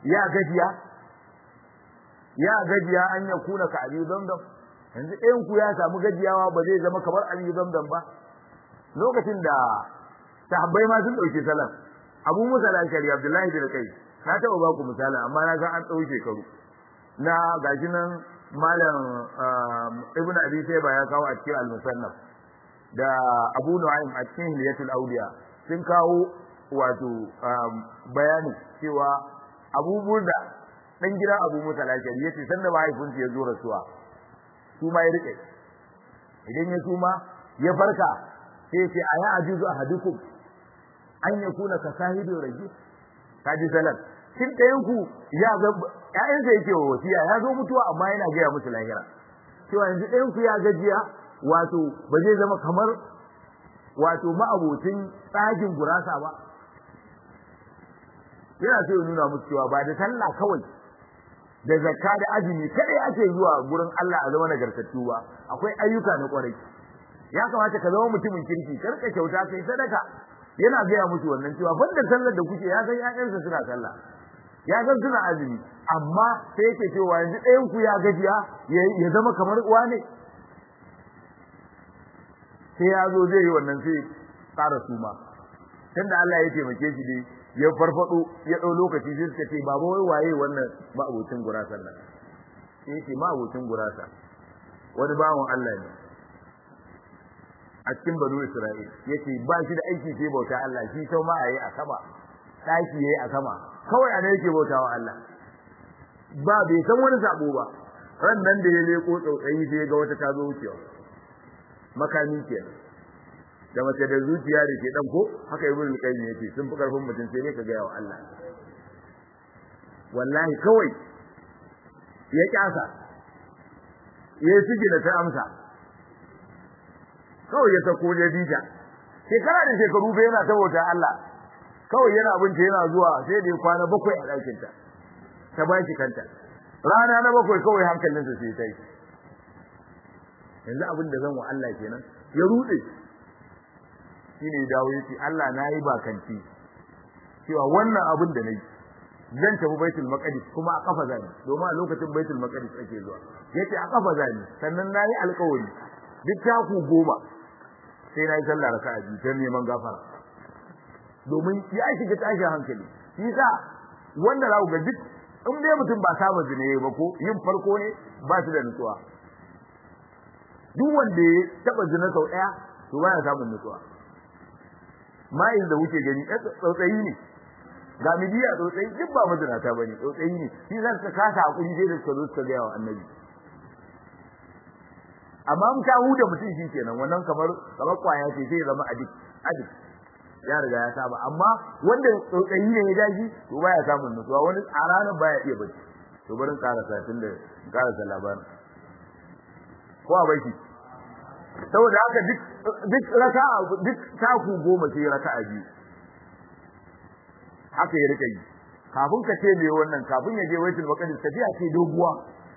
S1: ya gajiya an ya kuna ka abi zamdam yanzu ɗayan ku ya samu gajiyawa ba zai zama kamar abi zamdam ba lokacin da sahabbai ma sun dauke salam Abu Musa al-Ashari Abdullahi bin Qais na taɓa ba ku misali amma na ga an dauke shekaru na gashi nan malam Ibn Abi Shayba ya kawo a cikin al-Musannaf da Abu Nu'aym a cikin Hilyatul Awliya sun kawo wato bayani cewa Abu Burda dan gida Abu Musa al-Ashari yace sanda mahaifinsa ya zo rasuwa su ma ya rike idan ya suma ya farka sai ce aya ajuzu ahadukum an yakuna ka sahibi raji kaji salat kin dayan ku ya ga ƴaƴan sa yake wasiya ya zo mutuwa amma yana ga ya musu lahira cewa yanzu dayan ku ya gajiya wato ba zai zama kamar wato ma'abotin tsagin gurasa ba yana so ya nuna musu cewa ba da sallah kawai da zakka da azumi kadai ake zuwa gurin Allah a zama nagartattu ba akwai ayyuka na kwarai ya kamata ka zama mutumin kirki karka kyauta kai sadaka yana ga musu wannan cewa banda sallar da kuke ya san ƴaƴansa suna sallah ya san suna azumi amma sai yake cewa yanzu ɗayan ku ya gajiya ya zama kamar uwa ne sai ya zo zai yi wannan sai ƙara suma tunda Allah ya taimake shi dai ya farfado ya dau lokaci sai suka ce baba wai waye wannan ma'abocin gurasan nan sai yake ma'abocin gurasa wani bawon Allah ne a cikin banu Isra'il yace ba shi da aiki sai bauta Allah shi sau ma yayi a sama daki yayi a sama kawai ana yake bautawa Allah ba bai san wani sabo ba ran nan da ya leko tsautsayi sai ga wata ta zo wucewa makami kenan da mace da zuciya da ke dan ko haka ibnu qayyim yace sun fi karfin mutum sai ne ka ga yawa Allah wallahi kawai ya kyasa ya sigi da ta amsa kawai ya sako da dija shekara da shekaru bai yana saboda Allah kawai yana abinci yana zuwa sai da kwana 7 a dakin ta ta baki kanta rana na 7 kawai hankalinsa sai tai yanzu abin da zan wa Allah kenan ya rude shine dawo yace Allah nayi bakanci cewa wannan abin da nayi zan tafi Baitul Maqdis kuma a kafa zani domin a lokacin Baitul Maqdis ake zuwa yace a kafa zani sannan nayi alƙawari duk taku 10 sai nayi sallah raka'a biyu dan neman gafara domin ya shiga tashi hankali yasa wanda za ku ga duk in dai mutum ba saba zine ba ko yin farko ne ba su da nutsuwa duk wanda ya taba zina sau daya to baya samun nutsuwa mai da wuce gani tsautsayi ne ga midiya tsautsayi duk ba mazinata bane tsautsayi ne shi zan ka kasa hakuri dai da suka zo suka ga wa annabi amma mun ta huda mutum shi kenan wannan kamar kwaya ce sai zama adik ya riga ya saba amma wanda tsautsayi ne ya daji to baya samun nutsuwa wani a ranar baya iya bacci to barin karasa tun da karasa labarin ko a baki saboda haka duk raka'a duk taku 10 sai raka'a biyu haka ya rika yi kafin ka ce me wannan kafin ya je waitul maqdis tafiya ce doguwa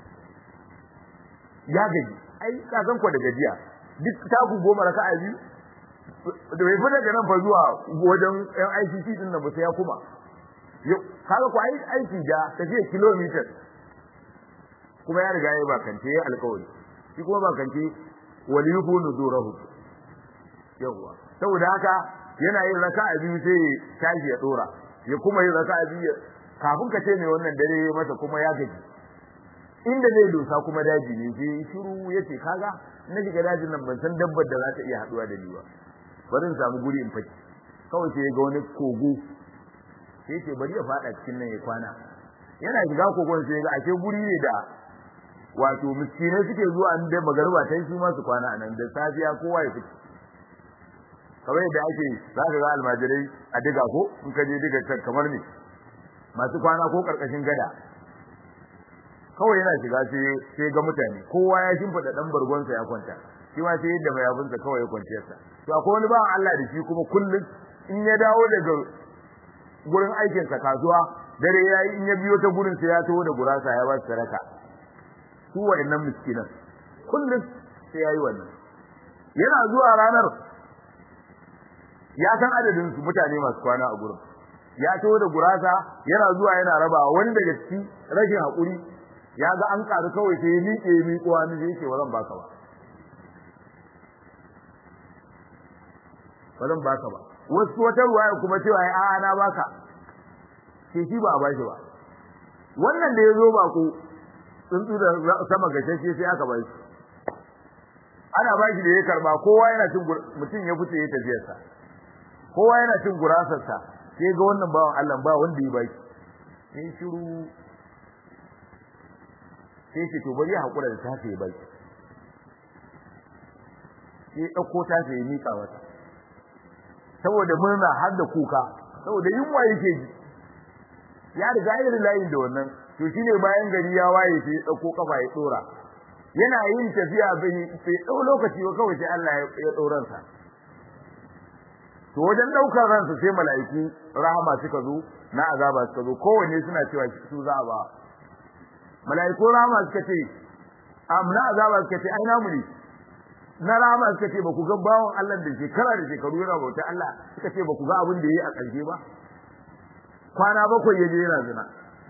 S1: ya gaji ai ka san ko da gajiya duk taku 10 raka'a biyu da bai fada nan fa zuwa wajen ɗan ICC din nan ba sai ya kuma yau kaga ko ai aiki da tafiya kilometers kuma ya riga ya bakance ya alƙawari shi kuma bakance waliyuhu nuzurahu yawa saboda haka yana yin raka'a biyu sai tashi ya dora ya kuma yin raka'a biyu kafin ka ce me wannan dare masa kuma ya gaji inda zai dosa kuma daji ne sai shiru yace kaga na shiga dajin nan ban san dabbar da za ta iya haduwa da ni ba bari in samu guri in faki kawai sai ga wani kogo sai ce bari ya fada cikin nan ya kwana yana shiga kogon sai ga ashe guri ne da wato miskinai suke zuwa an dai magarba ta yi su ma su kwana anan da safiya kowa ya fiti kamar yadda ake za ka ga almajirai a diga ko in ka je diga kamar ne masu kwana ko karkashin gada kawai yana shiga sai ga mutane kowa ya shimfida dan bargonsa ya kwanta shi ma sai yadda mai abinsa kawai ya kwance sa to akwai wani bawan Allah da shi kuma kullun in ya dawo daga gurin aikin sa kasuwa dare yayi in ya biyo ta gurin sa ya taho da gurasa ya ba sadaka su wa'annan miskinan kullun sai yayi wannan yana zuwa ranar ya san adadin su mutane masu kwana a gurin ya taho da gurasa yana zuwa yana raba wani daga ciki rashin hakuri ya ga an karu kawai sai ya miƙo wani zai ce wannan baka ba bazan baka ba wasu wata ruwaya kuma cewa ai a na baka sai shi ba a bashi ba wannan da yazo ba ku tsuntsu da sama gashashe sai aka bashi ana bashi da ya karba kowa yana cin mutun ya fice ya tafiyar sa kowa yana cin gurasar sa sai ga wannan bawan Allah ba wanda ya bashi sai shiru sai ce to bari hakura da tafi ya bashi sai dauko tafi ya mika mata saboda murna har da kuka saboda yunwa yake ji ya riga irin layin da wannan to shine bayan gari ya waye sai ya dauko kafa ya dora yana yin tafiya bai dau lokaci ba kawai sai Allah ya doran sa to wajen daukar ransa sai mala'iku rahama suka zo na azaba suka zo kowanne suna cewa su za ba mala'iku rahama suka ce amna azaba suka ce ai namu ne na rama suka ce ba ku ga bawon Allah da shekara da shekaru yana bauta Allah suka ce ba ku ga abin da yayi a ƙarshe ba kwana 7 yaje yana zina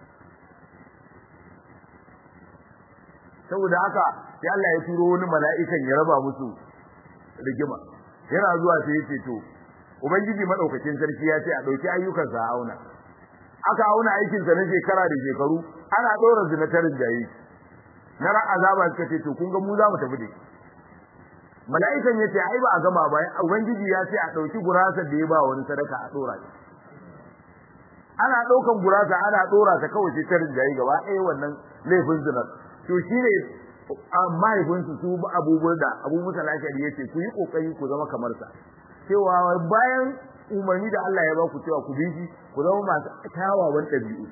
S1: saboda haka sai Allah ya turo wani mala'ikan ya raba musu rigima yana zuwa sai ya ce to ubangiji madaukakin sarki ya ce a dauki ayyukan sa auna aka auna aikin sa na shekara da shekaru ana dora zina tarin jayi na azaba suka ce to kun ga mu za mu tafi da mala'ikan yace ai ba a gama ba ubangiji ya ce a dauki gurasar da ya ba wani sadaka a dora shi ana daukan gurasa ana dora ta kawai sai tarin jayi gaba wannan laifin zinar to shine amma ibn su abubuwan da Abu Musa al-Ashari yace ku yi kokari ku zama kamar sa cewa bayan umarni da Allah ya ba ku cewa ku bi shi ku zama masu tawawan dabi'u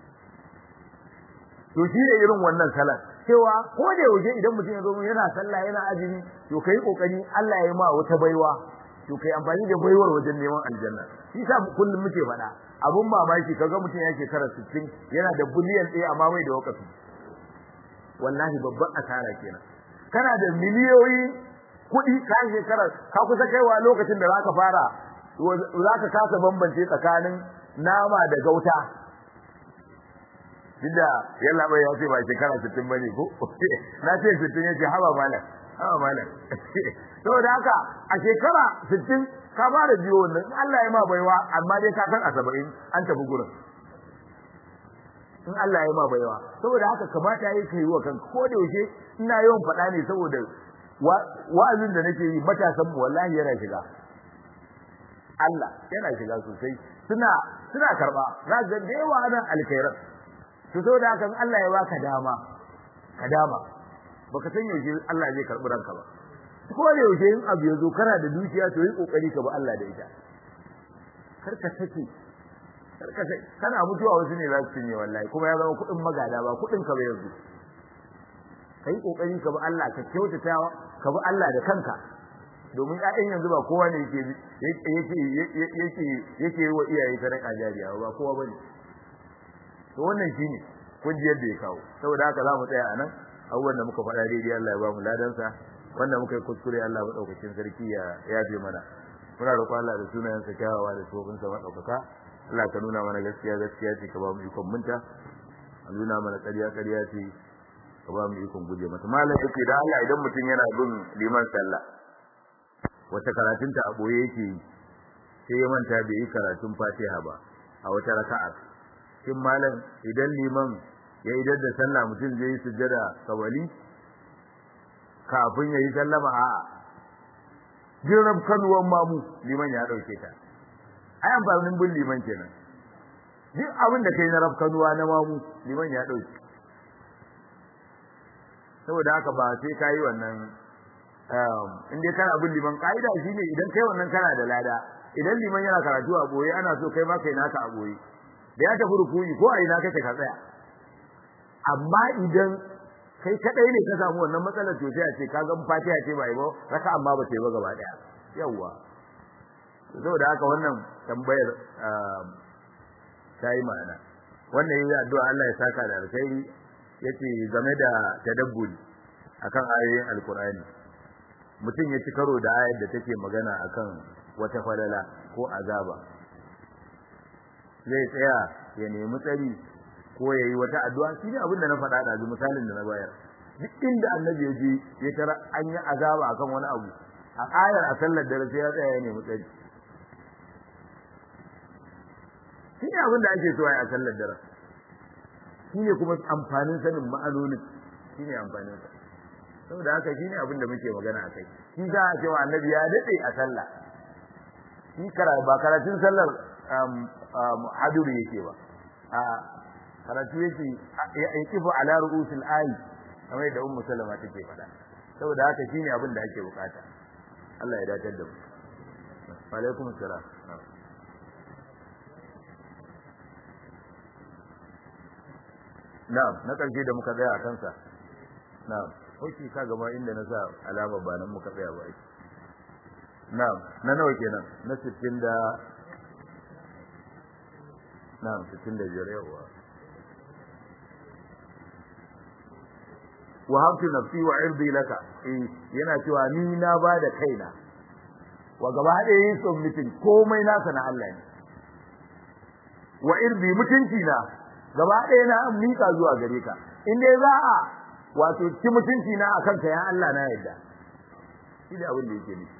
S1: to shine irin wannan salat cewa ko da yaushe idan mutum ya zo yana sallah yana azumi to kai kokari Allah ya yi ma wata baiwa to kai amfani da baiwar wajen neman aljanna shi sa kullum muke faɗa abun mamaki kaga mutum ya shekara 60 yana da biliyan 1 amma mai da wakafi wallahi babban asara kenan kana da miliyoyi kuɗi ka shekara ka kusa kaiwa lokacin da zaka fara zaka kasa bambance tsakanin nama da gauta inda yalla bai ya ce ba shekara 60 bane ko na ce 60 yace haba malam saboda haka a shekara 60 ka fara biyo wannan Allah ya ma baiwa amma dai ka san a 70 an tafi gurin in Allah ya ma baiwa saboda haka kamata yayi kai wa kanka ko da yaushe ina yawan faɗa ne saboda wa'azin da nake yi matasan mu wallahi yana shiga Allah yana shiga sosai suna karba za ga da yawa nan alkhairat to saboda haka Allah ya baka dama ka dama baka san yaushe Allah zai karbi ranka ba ko da yaushe in abu yazo kana da dukiya to yi kokari ka bi Allah da ita karka sake kana mutuwa wasu ne za su cinye wallahi kuma ya zama kudin magada ba kudin ka ba yanzu kai kokari ka bi Allah ka kyautatawa ka bi Allah da kanka domin ƴaƴan yanzu ba kowa ne yake wa iyaye sadaka jariya ba kowa bane to wannan shine kun ji yadda ya kawo saboda haka zamu tsaya anan abubuwan da muka faɗa daidai Allah ya ba mu ladansa wanda muka yi kuskure Allah madaukakin sarki ya yafe mana muna roƙon Allah da sunayensa kyawawa da tsofinsa madaukaka Allah ka nuna mana gaskiya ce ka ba mu ikon munta ka nuna mana ƙarya ce ka ba mu ikon guje mata malam yake da Allah idan mutum yana bin liman sallah wata karatunta a boye yake sai ya manta bai yi karatun Fatiha ba a wata raka'a shin malam idan liman ya idar da sallah mutum zai yi sujjada kabali kafin ya yi sallama a'a jirab kanuwan mamu liman ya dauke ta ai amfanin bin liman kenan duk abin da kai na rafkanuwa na mamu liman ya dauke saboda haka ba sai kai wannan in dai kana bin liman kaida shine idan kai wannan kana da lada idan liman yana karatu a boye ana so kai ma kai naka a boye da ya tafi rukuyi ko a ina kake ka tsaya amma idan kai kadai ne ka samu wannan matsalar to sai a ce kaga Fatiha ce ba yi ba raka amma ba ta yi ba gaba daya yawa saboda haka wannan tambayar tayi ma'ana wannan yayi addu'a Allah ya saka da alkhairi yace game da tadabburi akan ayoyin alqur'ani mutum ya ci karo da ayar da take magana akan wata falala ko azaba zai tsaya ya nemi tsari ko yayi wata addu'a shine abin da na faɗa da misalin da na bayar duk inda annabi ya je ya tara an yi azaba akan wani abu a ayar a sallar dare sai ya tsaya ya nemi tsari shine abin da ake so a sallar dare shine kuma amfanin sanin ma'anonin shine amfanin sa saboda haka shine abin da muke magana akai shi za a cewa annabi ya dade a sallah shi ba karatun sallar haduru yake ba a karatu yake yakifu ala ru'usil ayi kamar da ummu sallama take faɗa saboda haka shine abin da ake bukata Allah ya dace da mu wa alaikum assalam na'am na karshe da muka tsaya a kansa na'am hoki ka gaba inda na sa alama ba nan muka tsaya ba na'am na nawa kenan na 60 da na'am 65 yawa wa habtu nafsi wa irdi laka yana cewa ni na bada kaina wa gaba da yin submitin komai nasa na Allah ne wa irdi mutunci na gaba ɗaya na mika zuwa gare ka in dai za a wato ci mutunci na akan ka ya Allah na yadda shi da abin da yake ni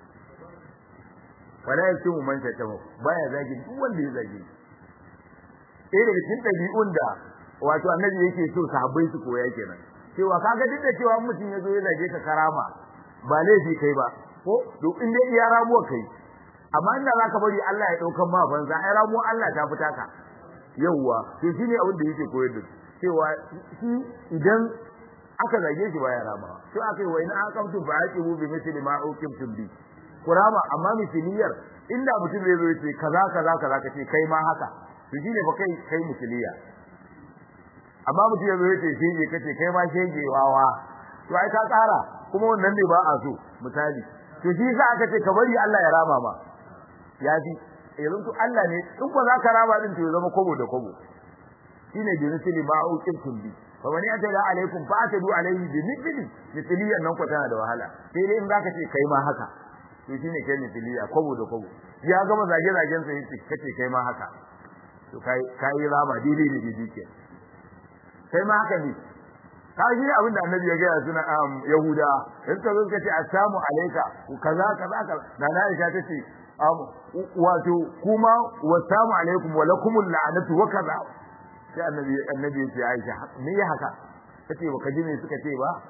S1: wala yasu man shatamu baya zagi duk wanda ya zagi daga cikin dabi'un da wato annabi yake so sahabbai su koya kenan cewa kaga duk da cewa mutum ya zo ya zage ka karama ba laifi kai ba ko duk inda iya ramuwa kai amma inda zaka bari Allah ya daukan ma banza ai ramuwa Allah ta fita ka yawwa to shine abin da yake koyar da cewa shi idan aka zage shi baya rama to akai wa in aqamtu fa aqibu bi mithli ma uqimtum bi kurama amma misliyar inda mutum zai zo yace kaza kace kai ma haka to shine fa kai misliya amma mutum ya zo yace shege kace kai ma shege wawa to ai ka tsara kuma wannan ne ba a so misali to shi yasa aka ce ka bari Allah ya rama ma ya ji yanzu Allah ne in ba za ka raba din to ya zama kobo da kobo shine bi misli ma uqimtum bi fa wani atada alaikum fa atadu alaihi bi misliyan nan ko tana da wahala sai dai in zaka ce kai ma haka to shine kai misliya kobo da kobo ya gama zage zagen sa yace kace kai ma haka to kai rama didi didi ke kai ma haka ne ka ji abinda annabi ya ga suna yahuda in ka zo kace assalamu alayka kaza da na Aisha tace wato kuma wassalamu alaikum wa lakumul la'natu wa kaza sai annabi ya ce Aisha me ya haka kace baka ji me suka ce ba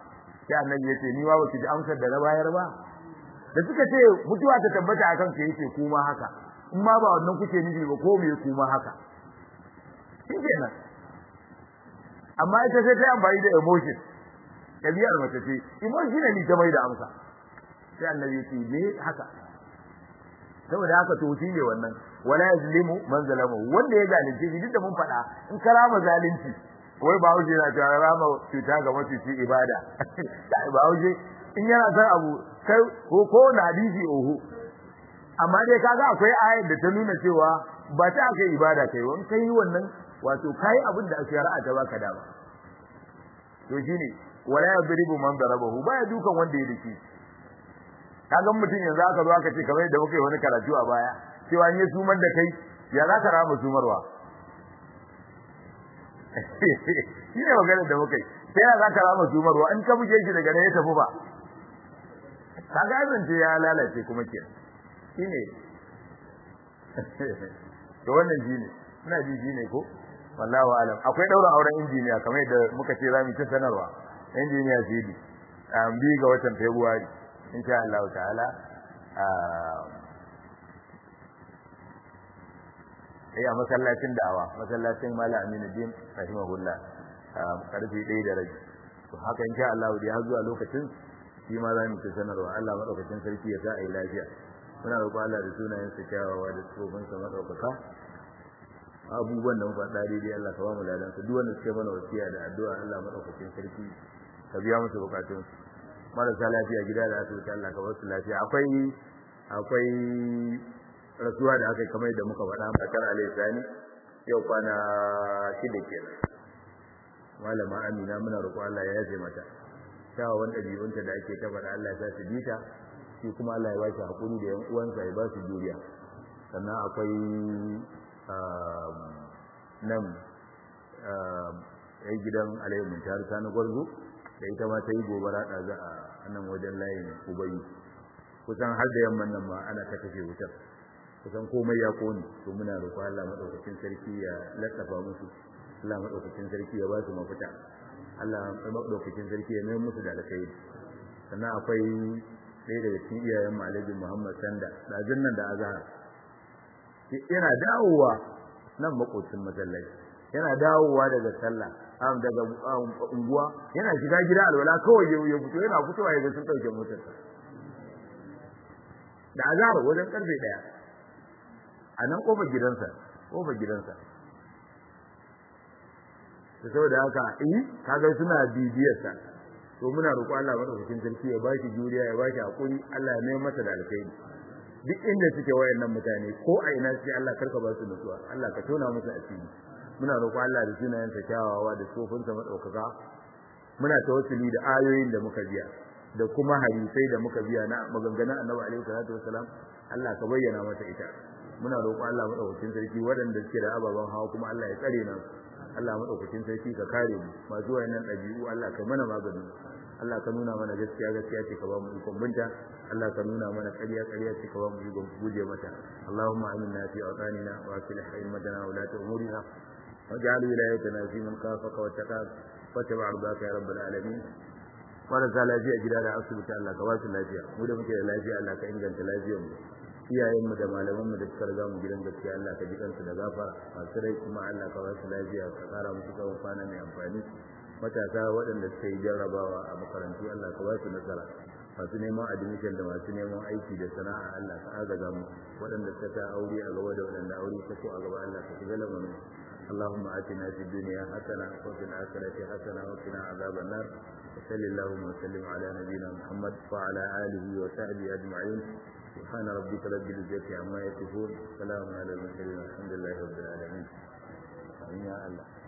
S1: sai annabi yace ni ma baki ji amsar da na bayar ba da suka ce mutuwa ta tabbata akan ka yace kuma haka in ma ba wannan kuke nufi ba ko me kuma haka kenan amma ita sai ta amfani da emotion kabiyar mace ce emotionally ta mai da amsa sai annabi yace ne haka saboda haka to shi ne wannan wala yazlimu man zalama wanda ya zalunce shi duk da mun faɗa in karama zalunci wai ba huje na ta rama cuta ga mutunci ibada ba huje in yana san abu kai ko na hadisi oho amma dai kaga akwai ayar da ta nuna cewa ba ta kai ibada kai wani kai wannan wato kai abin da shari'a ta baka dama to shine wala yadribu man darabahu ba ya dukan wanda ya dake kaga mutum yanzu aka zo aka ce kamar da muke wani karatu a baya cewa in ya sumar da kai ya za ka rama sumarwa shine maganar da muke sai ya za ka rama sumarwa in ka buge shi daga ne ya tafi ba kaga zance ya lalace kuma ke shine to wannan shine ina ji shine ko wallahi alam akwai daura auren injiniya kamar yadda muka ce zamu ta sanarwa injiniya Sidi bi ga watan February insha Allah ta'ala a masallacin da'awa masallacin Malam Aminu Din rahimahullah karfi 1 da rabi to haka insha Allah da har zuwa lokacin shi ma zamu ta sanarwa Allah madaukakin sarki ya sa ai lafiya muna roƙon Allah da sunayen sa kyawawa da tsofin sa madaukaka abubuwan da muka dare dai Allah ka ba mu ladan su duk wanda suke mana wasiya da addu'a Allah madaukakin sarki ka biya musu bukatun marasa lafiya gida da asibiti Allah ka ba su lafiya akwai rasuwa da aka yi kamar da muka faɗa bakar alaisani yau kwana 6 kenan malama Amina muna roƙo Allah ya yaje mata kyawawan ɗabi'unta da ake ta faɗa Allah ya sa su bita shi kuma Allah ya ba shi hakuri da yan uwansa ya ba su juriya sannan akwai nan ai gidan Alayhi Muntar Sani Gwarzo da ita ma ta yi gobara ɗaza a nan wajen layin Ubayi kusan har da yamman nan ma ana ta kashe wutar kusan komai ya kone to muna roƙo Allah madaukakin sarki ya lassafa musu Allah madaukakin sarki ya ba su mafita Allah madaukakin sarki ya mai musu da alkhairi sannan akwai ɗaya daga cikin iyayen Alhaji Muhammad Sanda dajin nan da azhar yana dawowa nan makocin masallaci yana dawowa daga sallah daga unguwa yana shiga gida alwala kawai ya fito yana fitowa ya ga sun dauke motar da azhar wajen karfe 1 a nan kofar gidansa to saboda haka kaga suna bibiyar sa to muna roƙo Allah madaukakin sarki ya bashi juriya ya bashi hakuri Allah ya mai masa da alkhairi duk inda suke wayannan mutane ko a ina sai Allah karka ba su nutsuwa Allah ka tona musu asiri muna roƙo Allah da sunayen sa kyawawa da tsofinsa madaukaka muna tawassuli da ayoyin da muka biya da kuma hadisai da muka biya na maganganun Annabi alaihi salatu wasalam Allah ka bayyana mata ita muna roƙo Allah madaukakin sarki waɗanda suke da ababan hawa kuma Allah ya tsare nan Allah madaukakin sarki ka kare mu masu wayannan dabi'u Allah ka mana magani Allah ka nuna mana gaskiya ce ka ba mu ikon binta Allah ka nuna mana ƙarya ce ka ba mu ikon guje mata Allahumma aminna fi awtanina wa aslih haymatana wa la umurina waj'al wilayatana fi man khafaka wa taqak wa tabi'a ardaka ya rabbal alamin marasa lafiya gida da asibiti Allah ka ba su lafiya mu da muke da lafiya Allah ka inganta lafiyar mu iyayen mu da malaman mu da suka riga mu gidan gaskiya Allah ka ji kansu da gafara masu rai kuma Allah ka ba su lafiya ka kara musu tsawon kwana mai amfani matasa waɗanda suka yi jarrabawa a makarantu Allah ka ba su nasara masu neman admission da masu neman aiki da sana'a Allah ka agaza mu waɗanda suka ta aure a gaba da waɗanda aure ta so a gaba Allah ka shiga lamarin اللهم آتنا في الدنيا حسنة وفي الآخرة حسنة وقنا عذاب النار وصلى اللهم وسلم على نبينا محمد وعلى آله وصحبه أجمعين سبحان ربك رب العزة عما يصفون سلام على المرسلين الحمد لله رب العالمين آمين يا الله